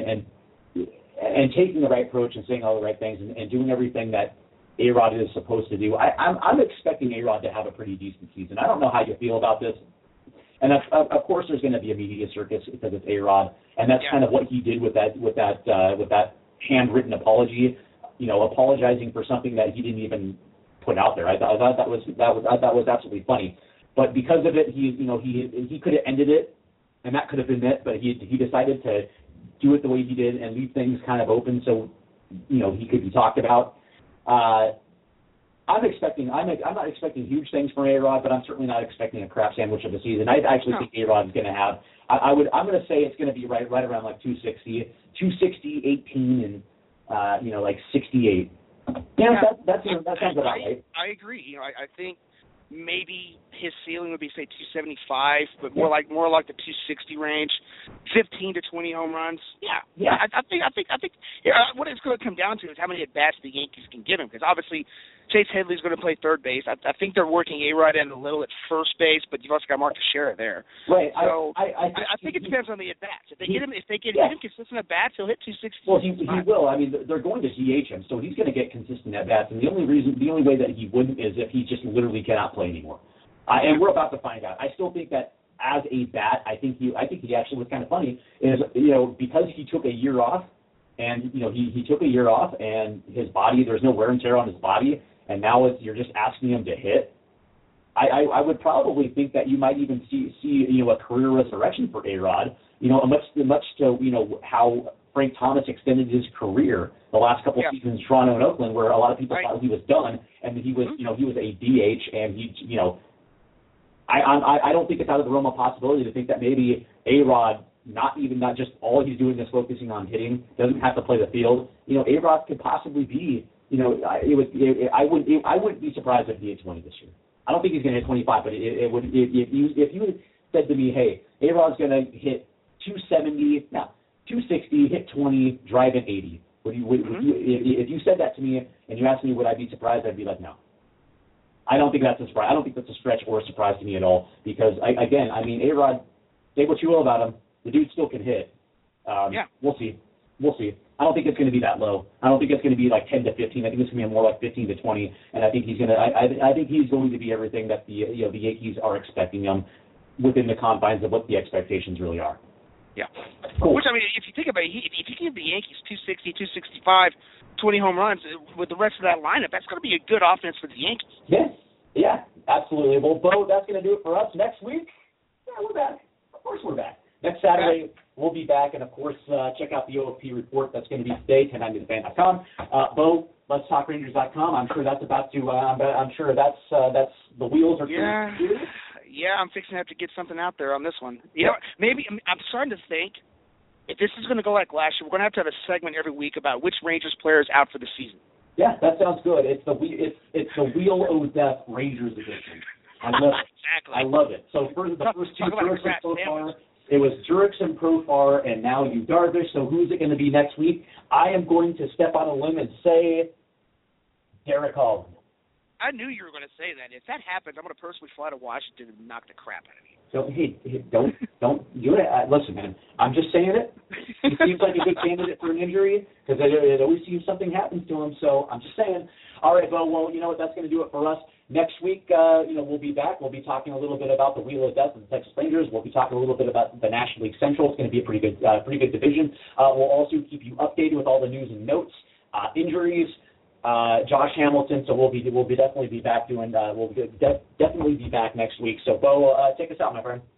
and taking the right approach and saying all the right things and doing everything that A-Rod is supposed to do. I'm expecting A-Rod to have a pretty decent season. I don't know how you feel about this, and of course there's going to be a media circus because it's A-Rod, and that's kind of what he did with that handwritten apology. Apologizing for something that he didn't even put out there. I thought that was absolutely funny. But because of it, he could have ended it, and that could have been it. But he decided to do it the way he did and leave things kind of open so he could be talked about. I'm not expecting huge things from A-Rod, but I'm certainly not expecting a crap sandwich of the season. I actually think A-Rod is going to have. I'm going to say it's going to be right around like 260, 18, and. Like 68. That sounds about right. I agree. I think maybe his ceiling would be say 275, but more like the 260 range, 15 to 20 home runs. Yeah. I think what it's going to come down to is how many at bats the Yankees can give him, because obviously Chase Headley's going to play third base. I think they're working A-Rod in a little at first base, but you've also got Mark Teixeira there. Right. So I think it depends on the at bats. If they get him consistent at bats, he'll hit 260. Well, he will. I mean, they're going to DH him, so he's going to get consistent at bats. And the only way that he wouldn't is if he just literally cannot play anymore. And we're about to find out. I still think that as a bat, I think he actually was kind of funny is because he took a year off, and he took a year off, and his body, there's no wear and tear on his body, and now you're just asking him to hit. I would probably think that you might even see a career resurrection for A-Rod. Much to how Frank Thomas extended his career the last couple of seasons in Toronto and Oakland, where a lot of people thought he was done, and he was he was a DH, and I don't think it's out of the realm of possibility to think that maybe A-Rod, not just all he's doing is focusing on hitting, doesn't have to play the field. A-Rod could possibly be. I wouldn't be surprised if he hit 20 this year. I don't think he's going to hit 25, but it would. If you said to me, hey, A-Rod's going to hit 270, 260, hit 20, drive in 80. If you said that to me and you asked me would I be surprised, I'd be like, no. I don't think that's a surprise. I don't think that's a stretch or a surprise to me at all, because A-Rod, say what you will about him, the dude still can hit. We'll see. I don't think it's going to be that low. I don't think it's going to be like 10 to 15. I think it's going to be more like 15 to 20. And I think he's going to. I think he's going to be everything that the Yankees are expecting him within the confines of what the expectations really are. Yeah. Cool. Which, I mean, if you think about it, if you give the Yankees 260, 265, 20 home runs with the rest of that lineup, that's going to be a good offense for the Yankees. Yeah, absolutely. Well, Bo, that's going to do it for us. Next week, we're back. Of course we're back. Next Saturday, we'll be back, and of course, check out the OFP report that's going to be today, 1090thefan.com. Bo, letstalkrangers.com. I'm sure that's about to. I'm sure that's the wheels are. Yeah, I'm fixing to have to get something out there on this one. Maybe I'm starting to think if this is going to go like last year, we're going to have a segment every week about which Rangers players out for the season. Yeah, that sounds good. It's the Wheel o' Death Rangers edition. I love it. Exactly. I love it. So for the first two Jurickson so far, it was Jurickson, Profar, and now Yu Darvish. So who's it going to be next week? I am going to step on a limb and say Derek Holland. I knew you were going to say that. If that happens, I'm going to personally fly to Washington and knock the crap out of you. So don't do it. Listen, man. I'm just saying it. He seems like a good candidate for an injury because it always seems something happens to him. So I'm just saying. All right, Bo. Well, you know what? That's going to do it for us. Next week, we'll be back. We'll be talking a little bit about the Wheel of Death of the Texas Rangers. We'll be talking a little bit about the National League Central. It's going to be a pretty good division. We'll also keep you updated with all the news and notes, injuries. Josh Hamilton. So we'll definitely be back doing. We'll definitely be back next week. So Bo, take us out, my friend.